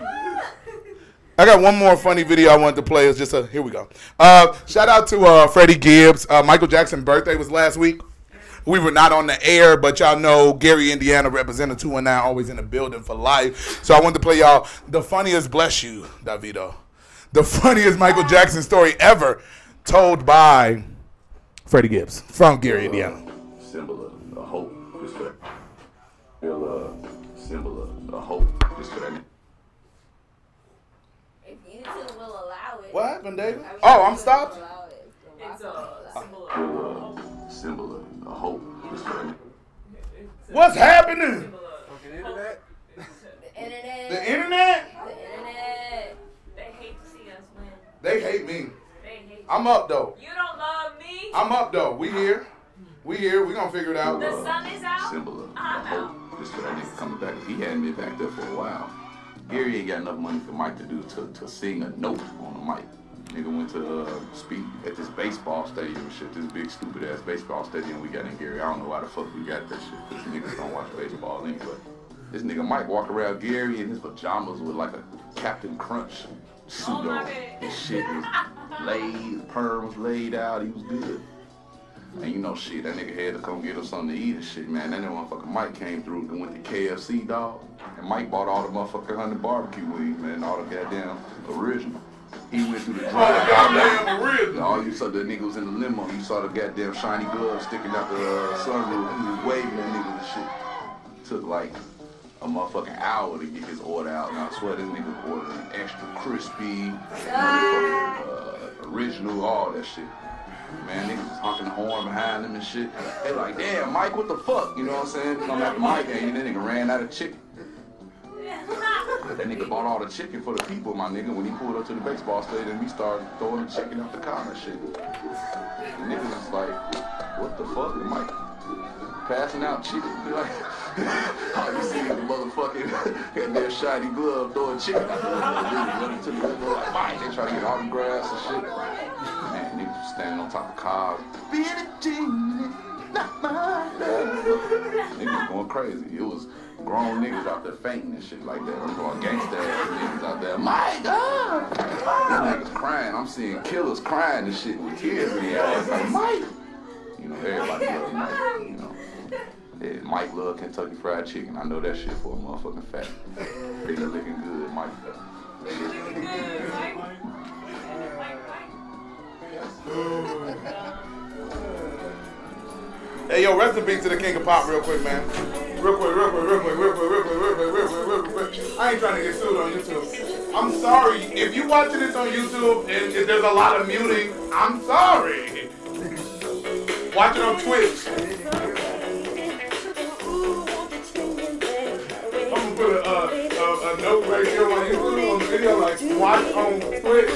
I got one more funny video I wanted to play. It's just a. Here we go. Uh, shout out to uh, Freddie Gibbs. Uh, Michael Jackson's birthday was last week. We were not on the air, but y'all know Gary, Indiana, representative two one nine, always in the building for life. So I wanted to play y'all the funniest, bless you, Davido, the funniest Michael Jackson story ever told by Freddie Gibbs from Gary, Indiana. Symbol of, of hope, just for that. Real uh, symbol of, of hope, just for that. If YouTube will allow it. What happened, David? Oh, I'm stopped. It's a symbol of Real uh, symbol of, of hope, just for that. What's happening? Fucking internet. The internet. The internet? The internet. They hate to see us win. They hate me. They hate I'm up though. You don't love me. I'm up though. We here. We here. We gonna figure it out. The sun is out. Symbol of, I'm of hope, just for that nigga coming back. He hadn't been back there for a while. Gary ain't got enough money for Mike to do to, to sing a note on the mic. Nigga went to uh, speak at this baseball stadium and shit, this big stupid ass baseball stadium we got in Gary. I don't know why the fuck we got that shit. These niggas don't watch baseball anyway. This nigga Mike walk around Gary in his pajamas with like a Captain Crunch suit Oh, on. my bad. His shit was laid, his perm was laid out, he was good. And you know shit, that nigga had to come get us something to eat and shit, man. That nigga motherfucker Mike came through and went to K F C, dog. And Mike bought all the motherfucking hundred barbecue wings, man, all the goddamn original. He went through the drive. Oh, the goddamn original. All you saw the nigga was in the limo. You saw the goddamn shiny gloves sticking out the uh, sunroof. He was waving that nigga and shit. Took like a motherfucking hour to get his order out. And I swear this nigga ordered an extra crispy, motherfucking uh, original, all that shit. Man, niggas was honking the horn behind him and shit. They like, damn, Mike, what the fuck? You know what I'm saying? Come after Mike, and that nigga ran out of chicken. That nigga bought all the chicken for the people, my nigga. When he pulled up to the baseball stadium, he started throwing the chicken out the car and shit. The nigga was like, what the fuck? And Mike passing out chicken. Be like, all you see is the motherfucking goddamn shiny glove throwing chicken out the window. Running to the window like, Mike. They try to get autographs and shit. Man, niggas was standing on top of cars. Billie Jean, not my love. Niggas going crazy. It was grown niggas out there fainting and shit like that. I'm going gangsta ass niggas out there. My God! These niggas crying. I'm seeing killers crying and shit with tears in their eyes. Like, Mike! You know, everybody love Mike, you know. Yeah, Mike love Kentucky Fried Chicken. I know that shit for a motherfucking fact. They looking good, Mike. Hey, yo, rest in peace to the King of Pop real quick, man. Real quick, real quick, real quick, real quick, real quick, real quick, real quick, real quick, real quick. I ain't trying to get sued on YouTube. I'm sorry. If you watching this on YouTube and if there's a lot of muting, I'm sorry. Watch it on Twitch. I'm gonna put a note right here on YouTube on the video, like watch on Twitch.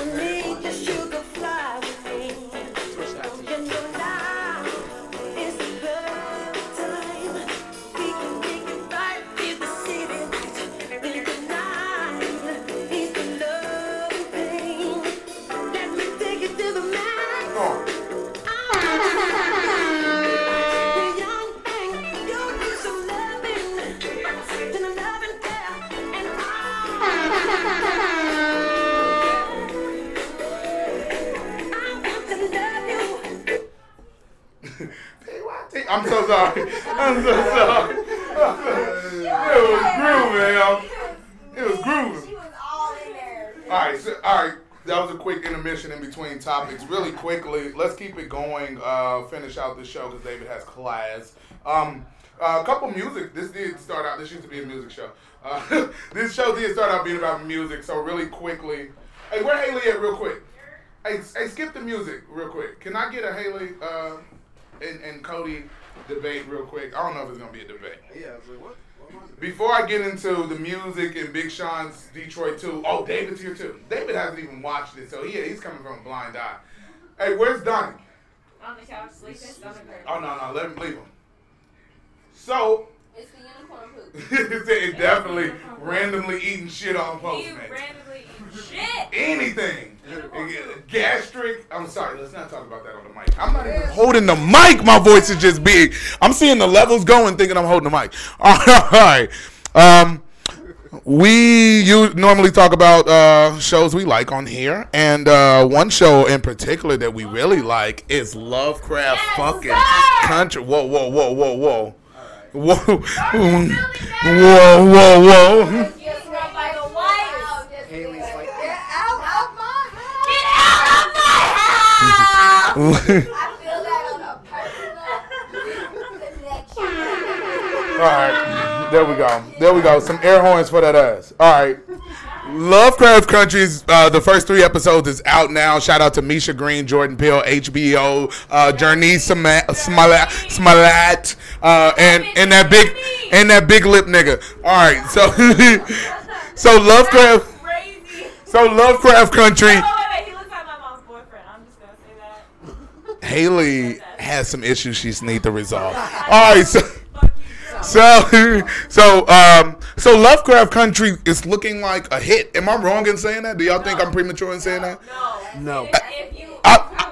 I'm so sorry. I'm so sorry. It was grooving, man. It was grooving. She was all in there. All right, so, all right. That was a quick intermission in between topics. Really quickly, let's keep it going. Uh, finish out the show because David has class. Um, uh, a couple music. This did start out. This used to be a music show. Uh, this show did start out being about music. So really quickly, hey, where Haley at? Real quick. Hey, hey, skip the music real quick. Can I get a Haley uh, and, and Cody debate real quick? I don't know if it's gonna be a debate. Yeah. I was like, what? Before I get into the music and Big Sean's Detroit two, oh, David's here too. David hasn't even watched it, so he, he's coming from a blind eye. Hey, where's Donnie? On the couch sleeping, stomach hurt. Oh, no, no, let him leave him. So, It's the unicorn poop. it definitely randomly eating shit on Postmates. You randomly eat shit. Anything. Gastric. I'm sorry, let's not talk about that on the mic. I'm not even holding the mic. My voice is just big. I'm seeing the levels going, thinking I'm holding the mic. All right. Um, we you normally talk about uh, shows we like on here, and uh, one show in particular that we really like is Lovecraft yes, fucking sir! Country. Whoa, whoa, whoa, whoa, whoa. Whoa, whoa, whoa, whoa. Haley's like, Get out of my house! Get out of my house! I feel that on a personal connection. All right, there we go. There we go. Some air horns for that ass. All right. Lovecraft Country's uh, the first three episodes is out now. Shout out to Misha Green, Jordan Peele, H B O, uh, Jernese Smollett, Smollett, uh, and and that big and that big lip nigga. All right, so so Lovecraft, so Lovecraft Country. Oh, wait, wait, he looks like my mom's boyfriend. I'm just gonna say that. Haley has some issues she needs to resolve. All right, so. So, so, um, so Lovecraft Country is looking like a hit. Am I wrong in saying that? Do y'all no. think I'm premature in saying that? No. No. If you, I,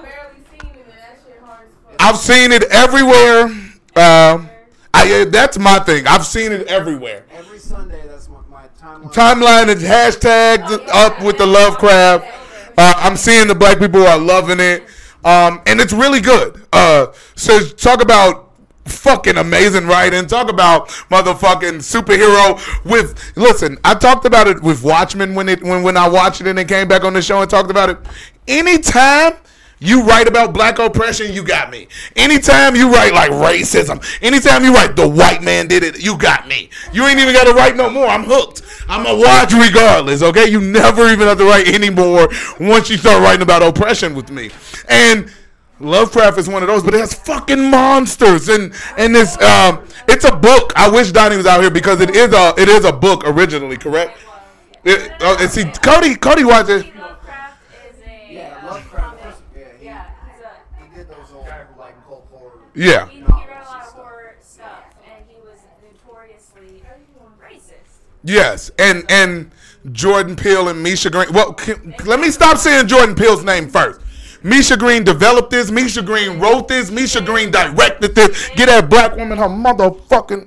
I've seen it everywhere. Um, I, that's my thing. I've seen it everywhere. Every Sunday, that's my, my timeline. Timeline is hashtagged oh, yeah. up with the Lovecraft. Uh, I'm seeing the black people are loving it, um, and it's really good. Uh, so talk about. Fucking amazing writing. Talk about motherfucking superhero with. Listen, I talked about it with Watchmen when it when when I watched it and then came back on the show and talked about it. Anytime you write about black oppression, you got me. Anytime you write like racism, anytime you write the white man did it, you got me. You ain't even got to write no more. I'm hooked. I'm a watch regardless. Okay, you never even have to write anymore once you start writing about oppression with me. And Lovecraft is one of those, but it has fucking monsters, and and this um, it's a book. I wish Donnie was out here because it is a it is a book originally, correct? It, uh, and see, Cody Cody watched it. Lovecraft is a yeah, Lovecraft. Yeah, he, yeah, he's a, he did those old like cult horror. Yeah. He, he wrote a lot of horror stuff, and he was notoriously racist. Yes, and and Jordan Peele and Misha Green. Well, can, let me stop saying Jordan Peele's name first. Misha Green developed this. Misha Green wrote this. Misha Green directed this. Get that black woman her motherfucking.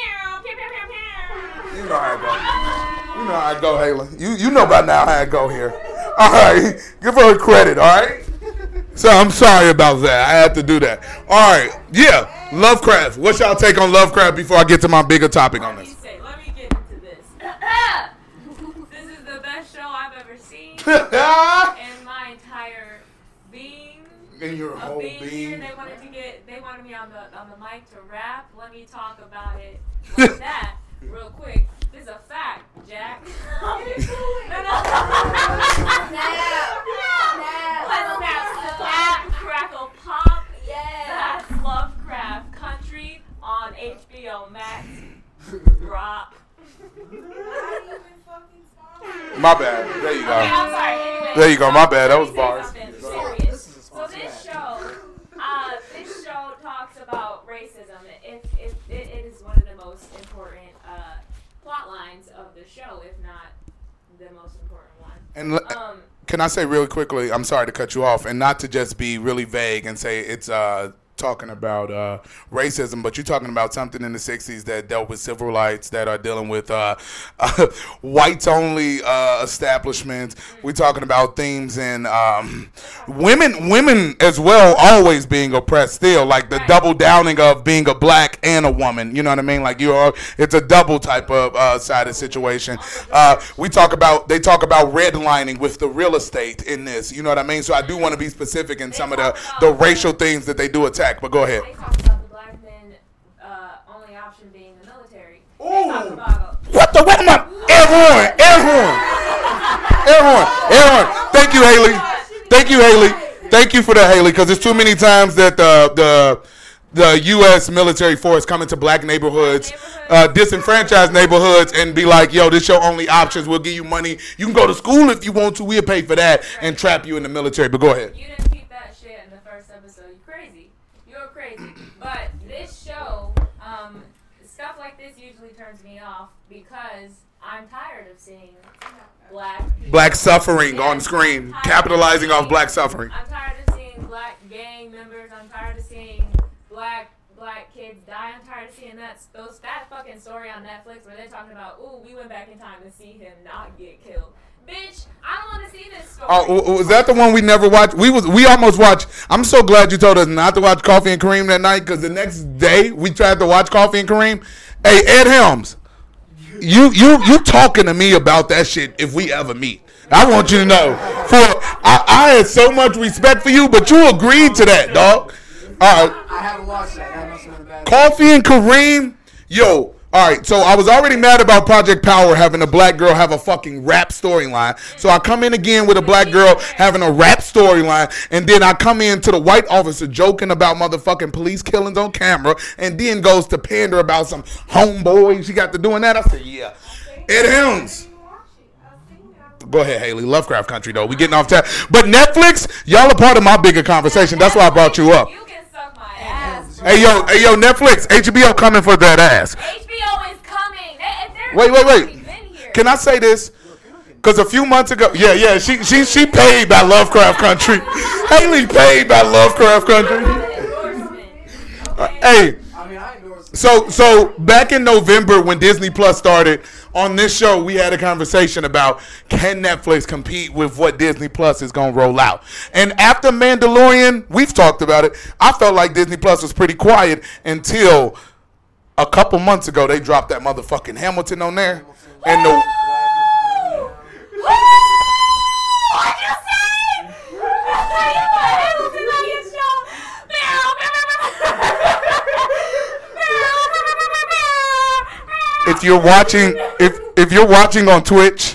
You know how I go. You know how I go, Haley. You you know by now how I go here. All right, give her credit. All right. So I'm sorry about that. I had to do that. All right. Yeah, Lovecraft. What's y'all take on Lovecraft before I get to my bigger topic on this? Let me get into this. This is the best show I've ever seen in my entire. In your whole being, being. Here, they wanted to get, they wanted me on the on the mic to rap. Let me talk about it like that, real quick. This is a fact, Jack. no, no. Let's snap, snap, crackle, pop. Yeah. That's Lovecraft Country on H B O Max. Drop. My bad. There you go. Okay, I'm sorry. Anyway, There you go. My bad. That was let me say bars. something serious. So this show, uh, this show talks about racism. It, it, it, it is one of the most important uh, plot lines of the show, if not the most important one. And l- um, can I say really quickly, I'm sorry to cut you off, and not to just be really vague and say it's uh, talking about uh, racism, but you're talking about something in the sixties that dealt with civil rights, that are dealing with uh, uh, whites-only uh, establishments. We're talking about themes in um, women, women as well, always being oppressed still, like the double downing of being a black and a woman. You know what I mean? Like you are, it's a double type of uh, sided situation. Uh, we talk about, they talk about redlining with the real estate in this. You know what I mean? So I do want to be specific in some of the, the racial things that they do attack. But go ahead. They talk about the black men uh, only option being the military. They talk about What the? What am I? Everyone, everyone, everyone, everyone. Thank you, Haley. Thank you, Haley. Thank you for that, Haley, because there's too many times that the the the U S military force come into black neighborhoods, uh, disenfranchised neighborhoods, and be like, "Yo, this your only options. We'll give you money. You can go to school if you want to. We'll pay for that," and trap you in the military. But go ahead. You didn't keep that shit in the first episode. You crazy. You're crazy. But this show, um, stuff like this usually turns me off because I'm tired of seeing black people. Black suffering Yes, on screen, I'm tired capitalizing of off seeing- black suffering. I'm tired of seeing black gang members. I'm tired of seeing black black kids die. I'm tired of seeing that those that fucking story on Netflix where they're talking about, ooh, we went back in time to see him not get killed. Bitch, I don't want to see this story. Oh, w- was that the one we never watched? We was we almost watched. I'm so glad you told us not to watch Coffee and Kareem that night, because the next day we tried to watch Coffee and Kareem. Hey, Ed Helms, you you you talking to me about that shit if we ever meet? I want you to know, for I, I had so much respect for you, but you agreed to that, dog. All right, I haven't watched that. That must have been a bad. Coffee and Kareem, yo. All right, so I was already mad about Project Power having a black girl have a fucking rap storyline. So I come in again with a black girl having a rap storyline, and then I come in to the white officer joking about motherfucking police killings on camera, and then goes to pander about some homeboy she got to doing that. I said, yeah. Ed Helms. Go ahead, Haley. Lovecraft Country, though. We getting off track. But Netflix, y'all are part of my bigger conversation. That's why I brought you up. Hey, yo, hey, yo, Netflix, H B O coming for that ass. H B O is coming. They, they're Wait, wait, wait. Can I say this? Because a few months ago, yeah, yeah, she she she paid by Lovecraft Country. Haley paid by Lovecraft Country. Uh, hey, so so back in November when Disney Plus started, on this show we had a conversation about, can Netflix compete with what Disney Plus is gonna roll out? And after Mandalorian, we've talked about it. I felt like Disney Plus was pretty quiet until a couple months ago they dropped that motherfucking Hamilton on there, and the. What'd you say? You put Hamilton on your show? If you're watching, if if you're watching on Twitch,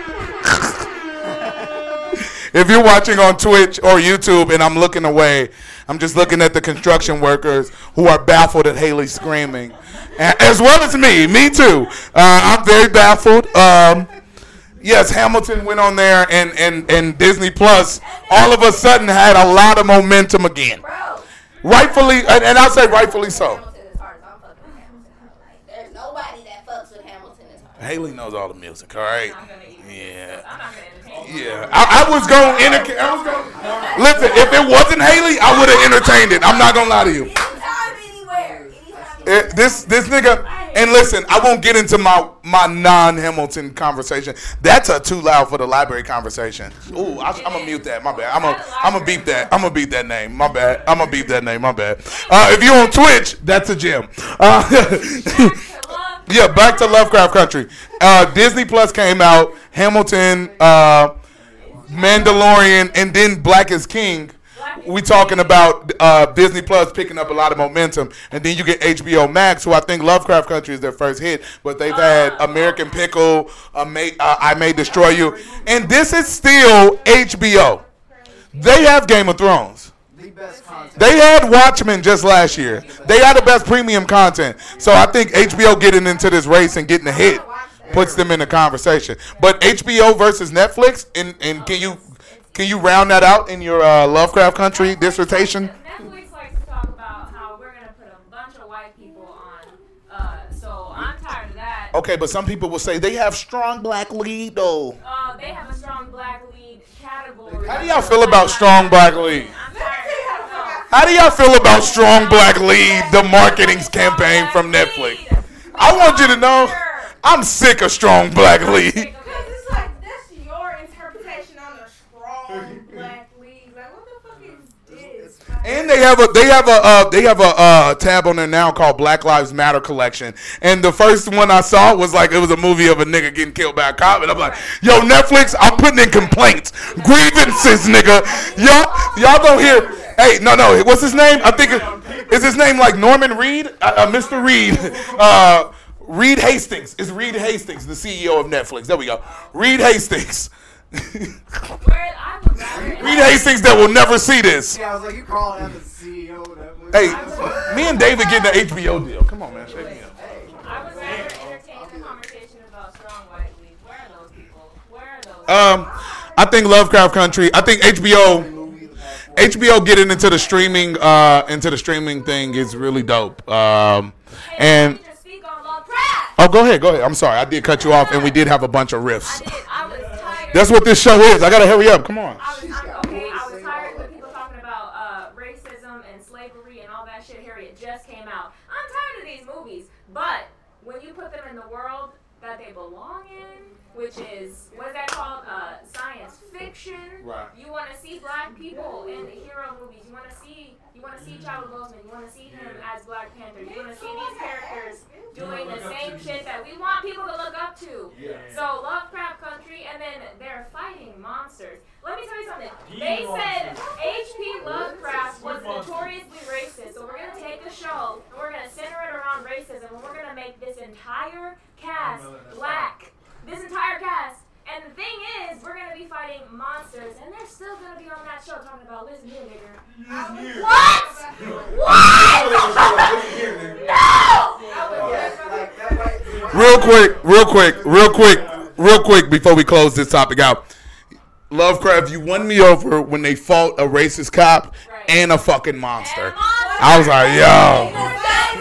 if you're watching on Twitch or YouTube, and I'm looking away, I'm just looking at the construction workers who are baffled at Haley screaming, and, as well as me. Me too. Uh, I'm very baffled. Um, yes, Hamilton went on there, and, and, and Disney Plus all of a sudden had a lot of momentum again. Rightfully, and, and I'll say rightfully so. There's nobody that fucks with Hamilton as hard. Haley knows all the music, all right? Yeah. Yeah. I, I was going to entertain. I was going Listen, if it wasn't Haley, I would have entertained it. I'm not going to lie to you. Anytime, anywhere. It, this this nigga, and listen, I won't get into my, my non-Hamilton conversation. That's a too loud for the library conversation. Ooh, I, I'm gonna mute that. My bad. I'm gonna I'm gonna beep that. I'm gonna beep that name. My bad. I'm gonna beep that name. My bad. Uh, if you're on Twitch, that's a gem. Uh, yeah, back to Lovecraft Country. Uh, Disney Plus came out. Hamilton, uh, Mandalorian, and then Black is King. We talking about uh, Disney Plus picking up a lot of momentum, and then you get H B O Max, who I think Lovecraft Country is their first hit, but they've had American Pickle, uh, May, uh, I May Destroy You, and this is still H B O. They have Game of Thrones. They had Watchmen just last year. They are the best premium content. So I think H B O getting into this race and getting a hit puts them in the conversation. But H B O versus Netflix, and, and can you can you round that out in your uh, Lovecraft Country dissertation? Netflix likes to talk about how we're going to put a bunch of white people on, uh, so I'm tired of that. Okay, but some people will say they have strong black lead, though. Uh, they have a strong black lead category. How do y'all feel about strong black lead? How do y'all feel about strong black lead, the marketing campaign from Netflix? I want you to know, I'm sick of strong black lead. Because it's like, that's your interpretation on a strong black lead. Like, what the fuck is this? And they have a they have a uh, they have a uh, tab on there now called Black Lives Matter Collection. And the first one I saw was like it was a movie of a nigga getting killed by a cop, and I'm like, yo, Netflix, I'm putting in complaints, grievances, nigga. Y'all y'all don't hear. Hey, no, no, what's his name? I think it, is his name like Norman Reed, uh, uh, Mister Reed, uh, Reed Hastings. Is Reed Hastings the C E O of Netflix? There we go, Reed Hastings. Reed Hastings that will never see this. Yeah, I was like, you calling out the C E O of Netflix? Hey, me and David getting the H B O deal. Come on, man, shake me up. I was never entertaining a conversation about strong white leads. Where are those people? Where are those? Um, I think Lovecraft Country. I think H B O. H B O getting into the streaming, uh, into the streaming thing is really dope. Um, and oh, go ahead, go ahead. I'm sorry, I did cut you off, and we did have a bunch of riffs. That's what this show is. I gotta hurry up. Come on. I was, I'm, okay, I was tired of people talking about uh, racism and slavery and all that shit. Harriet just came out. I'm tired of these movies, but when you put them in the world that they belong in, which is, what is that called? Uh, science fiction. Right. You want to see black people in hero movies. You want to see, you want to see Chadwick Boseman. You want to see him as Black Panther. You want to see these characters doing the same shit that we want people to look up to. Yeah. So Lovecraft Country, and then they're fighting monsters. Let me tell you something. They said H P Lovecraft was notoriously racist. So we're gonna take a show and we're gonna center it around racism, and we're gonna make this entire cast black. This entire cast. And the thing is, we're going to be fighting monsters, and they're still going to be on that show talking about, listen here, nigga. What? What? No! Real quick, real quick, real quick, real quick before we close this topic out. Lovecraft, you won me over when they fought a racist cop right. and a fucking monster. And monster. I was like, yo.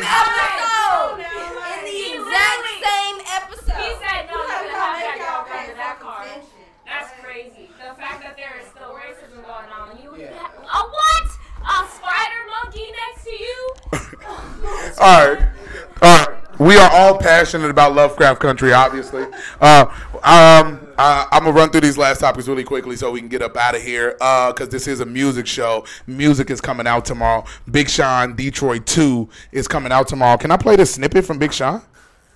A what? A spider monkey next to you? All right. All right. We are all passionate about Lovecraft Country, obviously. Uh, um, I, I'm going to run through these last topics really quickly so we can get up out of here because uh, this is a music show. Music is coming out tomorrow. Big Sean, Detroit two is coming out tomorrow. Can I play this snippet from Big Sean?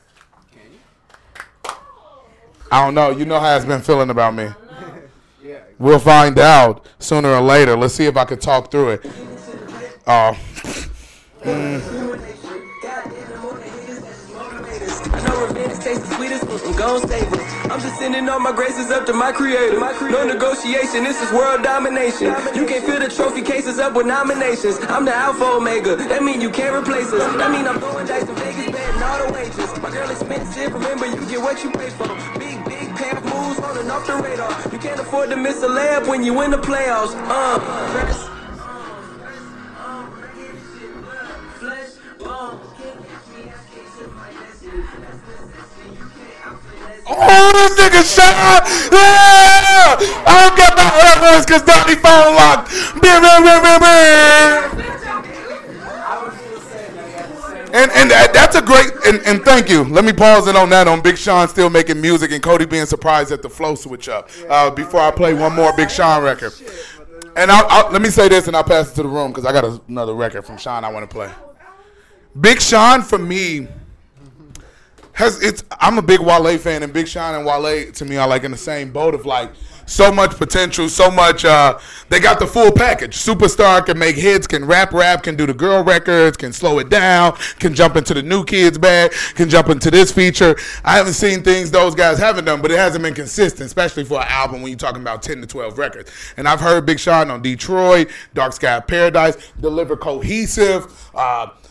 I don't know. You know how it's been feeling about me. We'll find out sooner or later. Let's see if I can talk through it. Uh, mm. I know revenge tastes the sweetest, I'm gon' save it. I'm just sending all my graces up to my creator. No negotiation, this is world domination. You can't fill the trophy cases up with nominations. I'm the Alpha Omega, that mean you can't replace us. That mean I'm throwing dice in Vegas, betting all the wages. My girl expensive, remember you get what you pay for. Big, big path moves on and off the radar. You can't afford to miss a layup when you win the playoffs. Uh, press. Oh, this nigga Sean! Yeah! I don't get my headphones because Donnie phone locked. And and that, that's a great and, and thank you. Let me pause it on that on Big Sean still making music and Cody being surprised at the flow switch up. Uh, before I play one more Big Sean record. And I'll, I'll, let me say this and I'll pass it to the room because I got a, another record from Sean I want to play. Big Sean for me. Has it's I'm a big Wale fan, and Big Sean and Wale to me are like in the same boat of like so much potential, so much. Uh, they got the full package. Superstar, can make hits, can rap, rap, can do the girl records, can slow it down, can jump into the new kids bag, can jump into this feature. I haven't seen things those guys haven't done, but it hasn't been consistent, especially for an album when you're talking about ten to twelve records. And I've heard Big Sean on Detroit, Dark Sky Paradise deliver cohesive. Uh,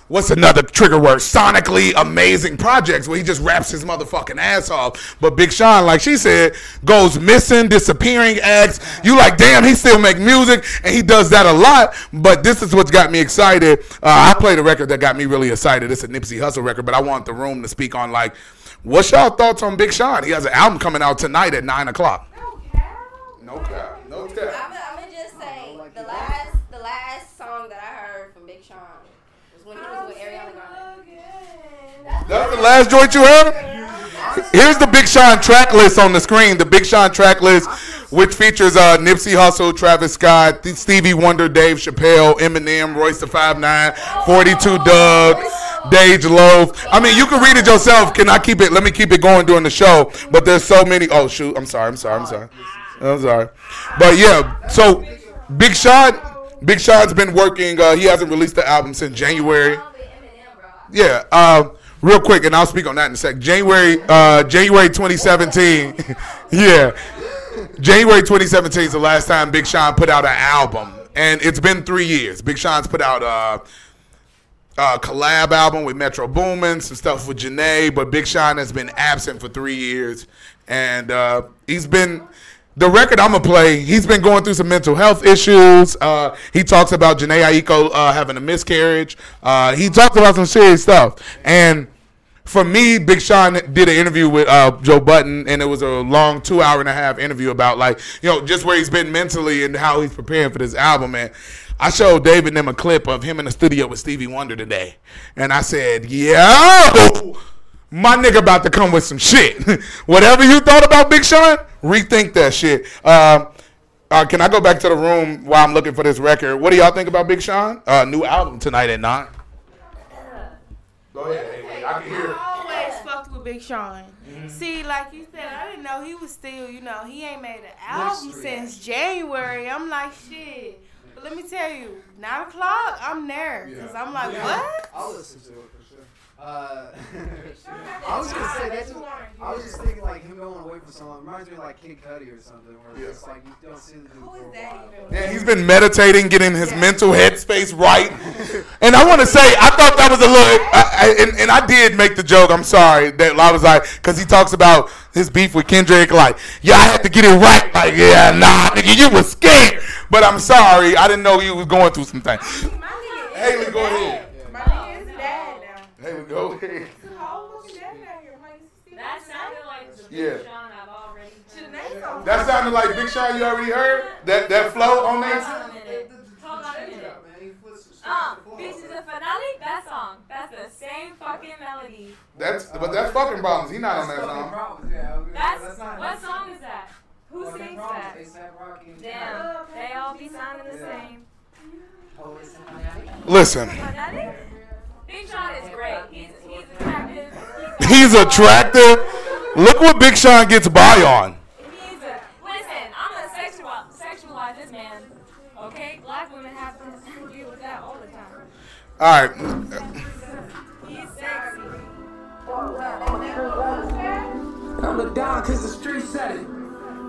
what's another trigger word? Sonically amazing projects where he just raps his motherfucking ass off. But Big Sean, like she said, goes missing, disappearing acts. You like, damn, he still make music, and he does that a lot. But this is what's got me excited. Uh, I played a record that got me really excited. It's a Nipsey Hussle record, but I want the room to speak on, like, what's y'all thoughts on Big Sean? He has an album coming out tonight at nine o'clock. No cap. No cap. I'm gonna just say the last, the last song that I heard from Big Sean was when he was with Ariana Grande. That's the last joint you heard? Here's the Big Sean track list on the screen. The Big Sean track list, which features uh, Nipsey Hussle, Travis Scott, Stevie Wonder, Dave Chappelle, Eminem, Royce the five nine, forty-two Doug, Dage Loaf. I mean, you can read it yourself. Can I keep it? Let me keep it going during the show. But there's so many. Oh, shoot. I'm sorry. I'm sorry. I'm sorry. I'm sorry. But, yeah, so Big Sean, Big Sean's been working. Uh, he hasn't released the album since January. Yeah. Uh, real quick, and I'll speak on that in a sec. January, uh, January twenty seventeen. Yeah. January twenty seventeen is the last time Big Sean put out an album. And it's been three years. Big Sean's put out uh, a collab album with Metro Boomin, some stuff with Janae, but Big Sean has been absent for three years. And uh, he's been... The record I'm going to play, he's been going through some mental health issues. Uh, he talks about Janae Aiko uh, having a miscarriage. Uh, he talks about some serious stuff. And for me, Big Sean did an interview with uh, Joe Budden, and it was a long two hour and a half interview about, like, you know, just where he's been mentally and how he's preparing for this album. And I showed David and them a clip of him in the studio with Stevie Wonder today. And I said, yo, my nigga about to come with some shit. Whatever you thought about Big Sean, rethink that shit. Uh, uh, can I go back to the room while I'm looking for this record? What do y'all think about Big Sean? Uh, new album tonight at nine. Go ahead. I can hear it. I always fucked with Big Sean. Mm-hmm. See, like you said, I didn't know he was still, you know, he ain't made an album since January. I'm like, shit. But let me tell you, nine o'clock, I'm there. Because I'm like, Yeah. what? I'll listen to it for sure. Uh, I was gonna say that. Just, I was just thinking like him going away for so long reminds me of like Kid Cudi or something, where Yeah. it's like you don't see the dude for a while. Yeah, he's been meditating, getting his mental headspace right. And I want to say, I thought that was a little, I, I, and, and I did make the joke, I'm sorry, that I was like, because he talks about his beef with Kendrick, like, yeah, I had to get it right. Like, yeah, nah, nigga, you was scared. But I'm sorry, I didn't know you was going through some things. Haley, go ahead. Haley, go ahead. That sounded like the Big Yeah. Sean I've already heard. That sounded like Big Sean you already heard? That that flow on there? Hold on a minute. Um, Bitch is a finale? That song. That's the same fucking melody. That's but that's fucking problems. He not on that song. That's, what song is that? Who sings that? Damn, they all be sounding the same. Listen. Big Sean is great. He's, he's attractive. He's attractive. Look what Big Sean gets by on. He's a, listen, I'm gonna sexual, sexualize this man. Okay? Black women have to deal with that all the time. All right. He's sexy. I'm a dog cause the street said it.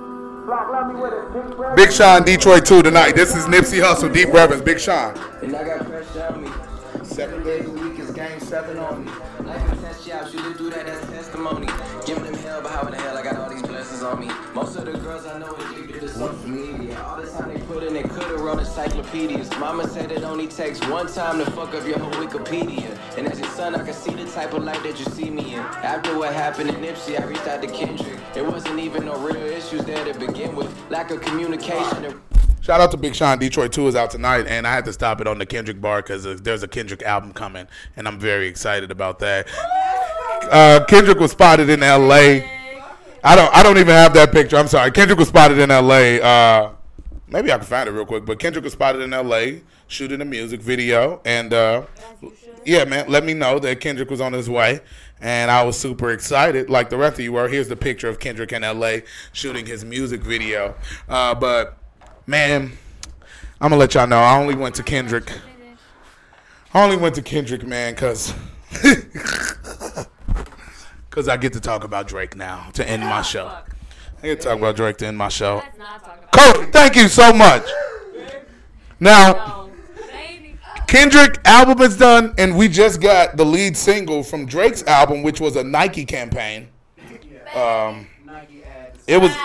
Big Sean, Detroit two tonight. This is Nipsey Hussle, Deep Reverence, Big Sean. And I got pressure on me. Seven days a week is game seven on me. Life is test jobs, you did do that as testimony. Giving them hell, but how in the hell I got all these blessings on me. Most of the girls I know addicted to social media. All the time they put in, they could've wrote encyclopedias. Mama said it only takes one time to fuck up your whole Wikipedia. And as your son, I can see the type of life that you see me in. After what happened in Nipsey, I reached out to Kendrick. It wasn't even no real issues there to begin with. Lack of communication and Shout out to Big Sean. Detroit two is out tonight, and I had to stop it on the Kendrick bar because there's a Kendrick album coming, and I'm very excited about that. Uh, Kendrick was spotted in L A. I don't I don't even have that picture. I'm sorry. Kendrick was spotted in L A. Uh, maybe I can find it real quick, but Kendrick was spotted in L A shooting a music video, and uh, yeah, man, let me know that Kendrick was on his way. And I was super excited, like the rest of you were. Here's the picture of Kendrick in L A shooting his music video. Uh, but man, I'm gonna let y'all know. I only went to Kendrick. I only went to Kendrick, man, cause, cause I get to talk about Drake now to end my show. I get to talk about Drake to end my show. Cody, thank you so much. Now, Kendrick album is done, and we just got the lead single from Drake's album, which was a Nike campaign. Um, it was.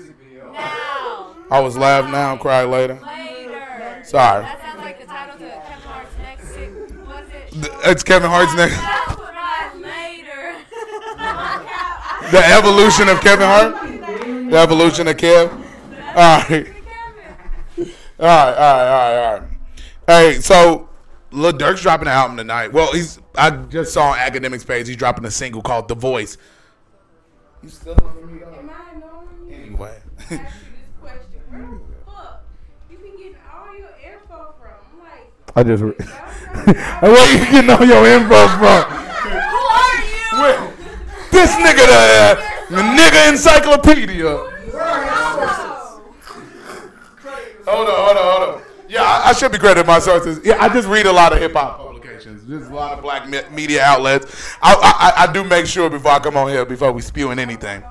I was laugh now, cry later. Sorry. That sounds like the title to Kevin Hart's next single. What is it? It's Kevin Hart's next. Later. The evolution of Kevin Hart. The evolution of Kev. All right. All right. All right. All right. All right. Hey, so Lil Durk's dropping an album tonight. Well, he's. I just saw on Academics page he's dropping a single called "The Voice." You still don't know me? Anyway. I just. Re- Where you getting all your info from? Who are you? Where? This nigga, the, the nigga encyclopedia. Hold on, hold on, hold on. Yeah, I, I should be crediting my sources. Yeah, I just read a lot of hip hop publications. There's a lot of black me- media outlets. I, I I do make sure before I come on here, before we spewing anything.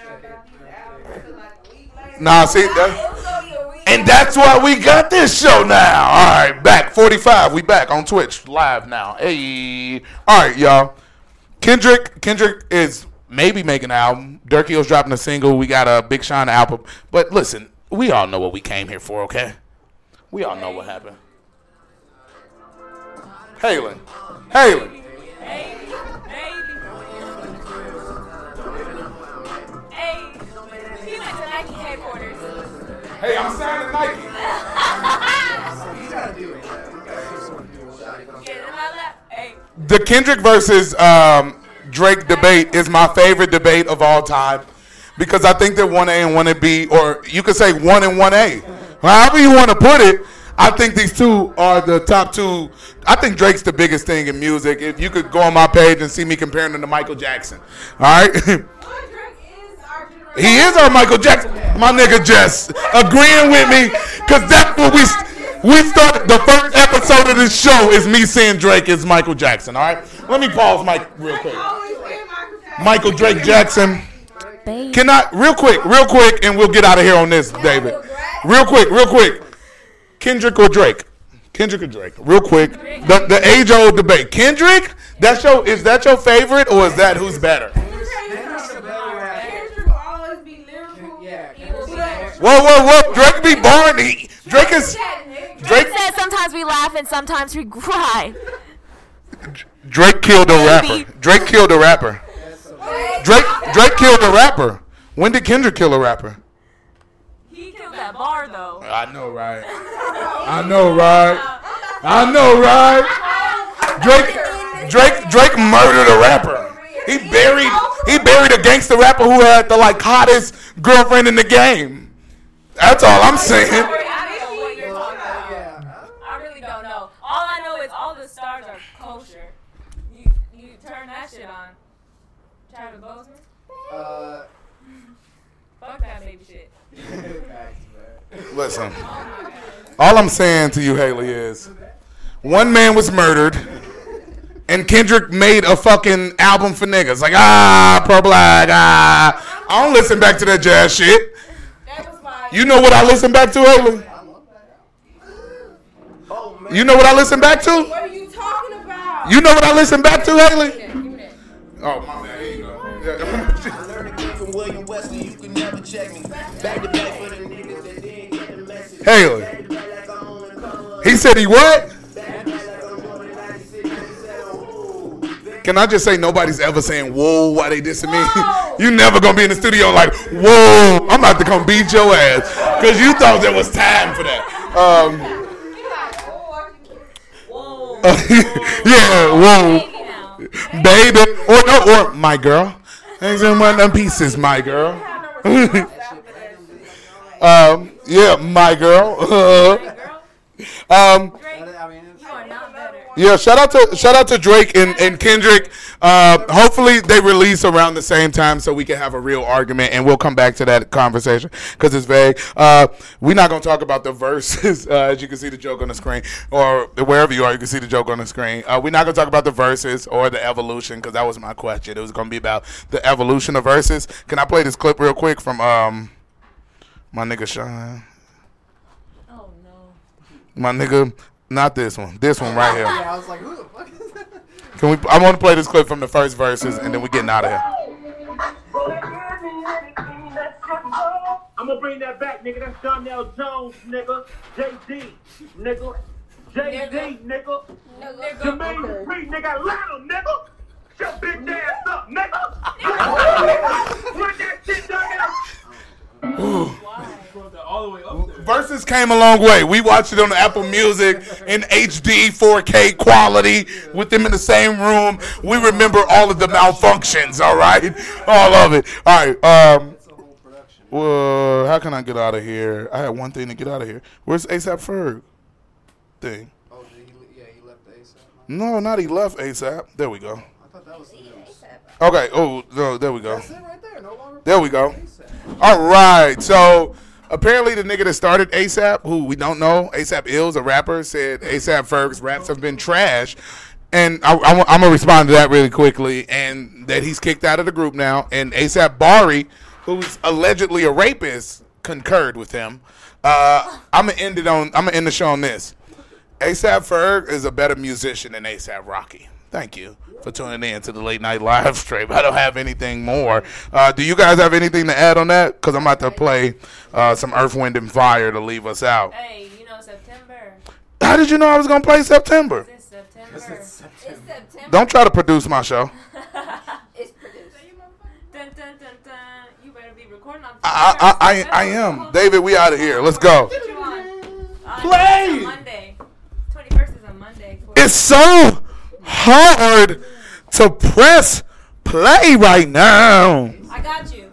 Nah, see that. And that's why we got this show now. All right, back forty-five. We back on Twitch live now. Hey, all right, y'all. Kendrick, Kendrick is maybe making an album. Durkio's dropping a single. We got a Big Sean album. But listen, we all know what we came here for, okay? We all know what happened. Halen, Halen. Hey, I'm signing Nike. The Kendrick versus um, Drake debate is my favorite debate of all time because I think that one A and one B, or you could say one and one A, however you want to put it. I think these two are the top two. I think Drake's the biggest thing in music. If you could go on my page and see me comparing him to Michael Jackson, all right. He is our Michael Jackson. My nigga just agreeing with me because that's what we we started. The first episode of this show is me saying Drake is Michael Jackson. All right, let me pause Mike real quick. Michael Drake Jackson. Can I real quick, real quick, and we'll get out of here on this, David. Real quick, real quick. Kendrick or Drake? Kendrick or Drake? Real quick. The the age old debate. Kendrick. That's your is that your favorite or is that who's better? Whoa, whoa, whoa! Drake be Barney. Drake is. Drake says sometimes we laugh and sometimes we cry. Drake killed a rapper. Drake killed a rapper. Drake Drake killed a rapper. When did Kendrick kill a rapper? He killed that bar though. I know, right? I know, right? I know, right? Drake Drake Drake murdered a rapper. He buried he buried a gangster rapper who had the like hottest girlfriend in the game. That's all I'm saying. I don't know what you're talking about. I really don't know. All I know is all the stars are kosher. You you turn that shit on. Chadwick Boseman? Uh. Fuck that baby shit. Listen. All I'm saying to you, Haley, is one man was murdered and Kendrick made a fucking album for niggas. Like, ah, pro black, ah. I don't listen back to that jazz shit. You know what I listen back to, Haley? You know what I listen back to? What are you talking about? You know what I listen back to, Haley? Oh, my man, here you go. I learned a from William Wesley, you can never check me. Back to back for the niggas that didn't get the message. Haley. He said he what? Can I just say nobody's ever saying whoa while they dissing me? You never gonna be in the studio like whoa. I'm about to come beat your ass because you thought there was time for that. Um, uh, yeah, whoa, baby, or no, or my girl. Thanks in one of them pieces, my girl. um, yeah, my girl. um. Yeah, shout out to shout out to Drake and, and Kendrick. Uh, hopefully they release around the same time so we can have a real argument, and we'll come back to that conversation because it's vague. Uh, we're not gonna talk about the verses, uh, as you can see the joke on the screen, or wherever you are, you can see the joke on the screen. Uh, we're not gonna talk about the verses or the evolution because that was my question. It was gonna be about the evolution of verses. Can I play this clip real quick from um my nigga Sean? Oh no. My nigga. Not this one. This one right here. Yeah, I was like, who the fuck is that? Can we? I want to play this clip from the first verses, and then we getting out of here. I'm gonna bring that back, nigga. That's Donnell Jones, nigga. J D, nigga. J D, nigga. Jermaine Dupri, nigga. Atlanta, nigga. Shut your bitch ass up, nigga. Run that shit down there. All the way up there. Versus came a long way. We watched it on the Apple Music in H D four K quality with them in the same room. We remember all of the malfunctions, all right? All of it. All right. Um, well, how can I get out of here? I had one thing to get out of here. Where's ASAP Ferg thing? Oh, did he, yeah, he left the ASAP. No, not he left ASAP. There we go. I thought that was the news. Okay. Oh, no, there we go. That's it right there. No longer There we go. All right. So apparently the nigga that started ASAP, who we don't know, ASAP Ills, a rapper, said ASAP Ferg's raps have been trash. And I, I, I'm going to respond to that really quickly. And that he's kicked out of the group now. And ASAP Bari, who's allegedly a rapist, concurred with him. Uh, I'm going to end it on, I'm going to end the show on this. ASAP Ferg is a better musician than ASAP Rocky. Thank you for tuning in to the late night live stream. I don't have anything more. Uh, do you guys have anything to add on that? Because I'm about to play uh, some Earth, Wind, and Fire to leave us out. Hey, you know September. How did you know I was going to play September? It's September. It's September. It's September. Don't try to produce my show. It's produced. Dun, dun, dun, dun. You better be recording on I, I, I, I am. David, we out of here. Let's go. Uh, Play! It's on Monday. twenty-first is on Monday. It's so hard to press play right now. I got you.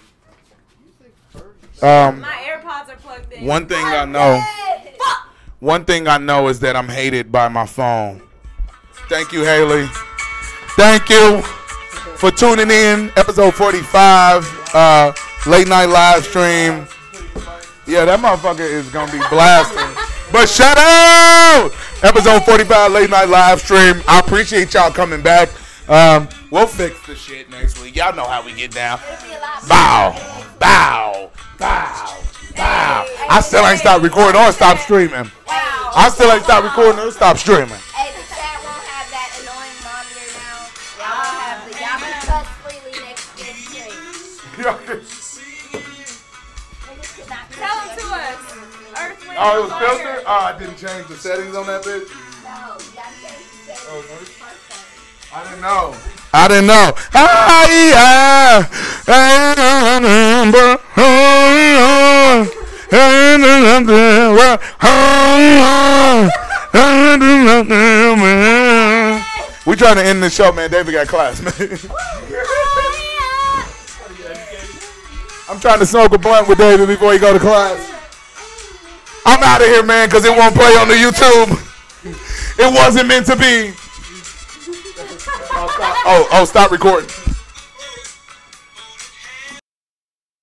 Um, My AirPods are plugged in. one thing I know, one thing I know is that I'm hated by my phone. Thank you, Haley. Thank you for tuning in. Episode forty-five, uh, late night live stream. Yeah, that motherfucker is gonna be blasting. But shout out! Episode forty-five, late night live stream. I appreciate y'all coming back. Um, we'll fix the shit next week. Y'all know how we get down. Bow, bow, bow, bow. I still ain't stopped recording or stopped streaming. I still ain't stopped recording or stopped streaming. Hey, the chat won't have that annoying monitor now. Y'all won't have the y'all can touch freely next to the stream. Tell them to us. Earth, Wind, Oh, it was and Fire. filtered? Oh, I didn't change the settings on that bitch? No, y'all change the settings. I didn't know. I didn't know. I, I, I, we trying to end this show, man. David got class, man. I'm trying to smoke a blunt with David before he go to class. I'm out of here, man, because it won't play on the YouTube. It wasn't meant to be. Oh, oh, stop recording.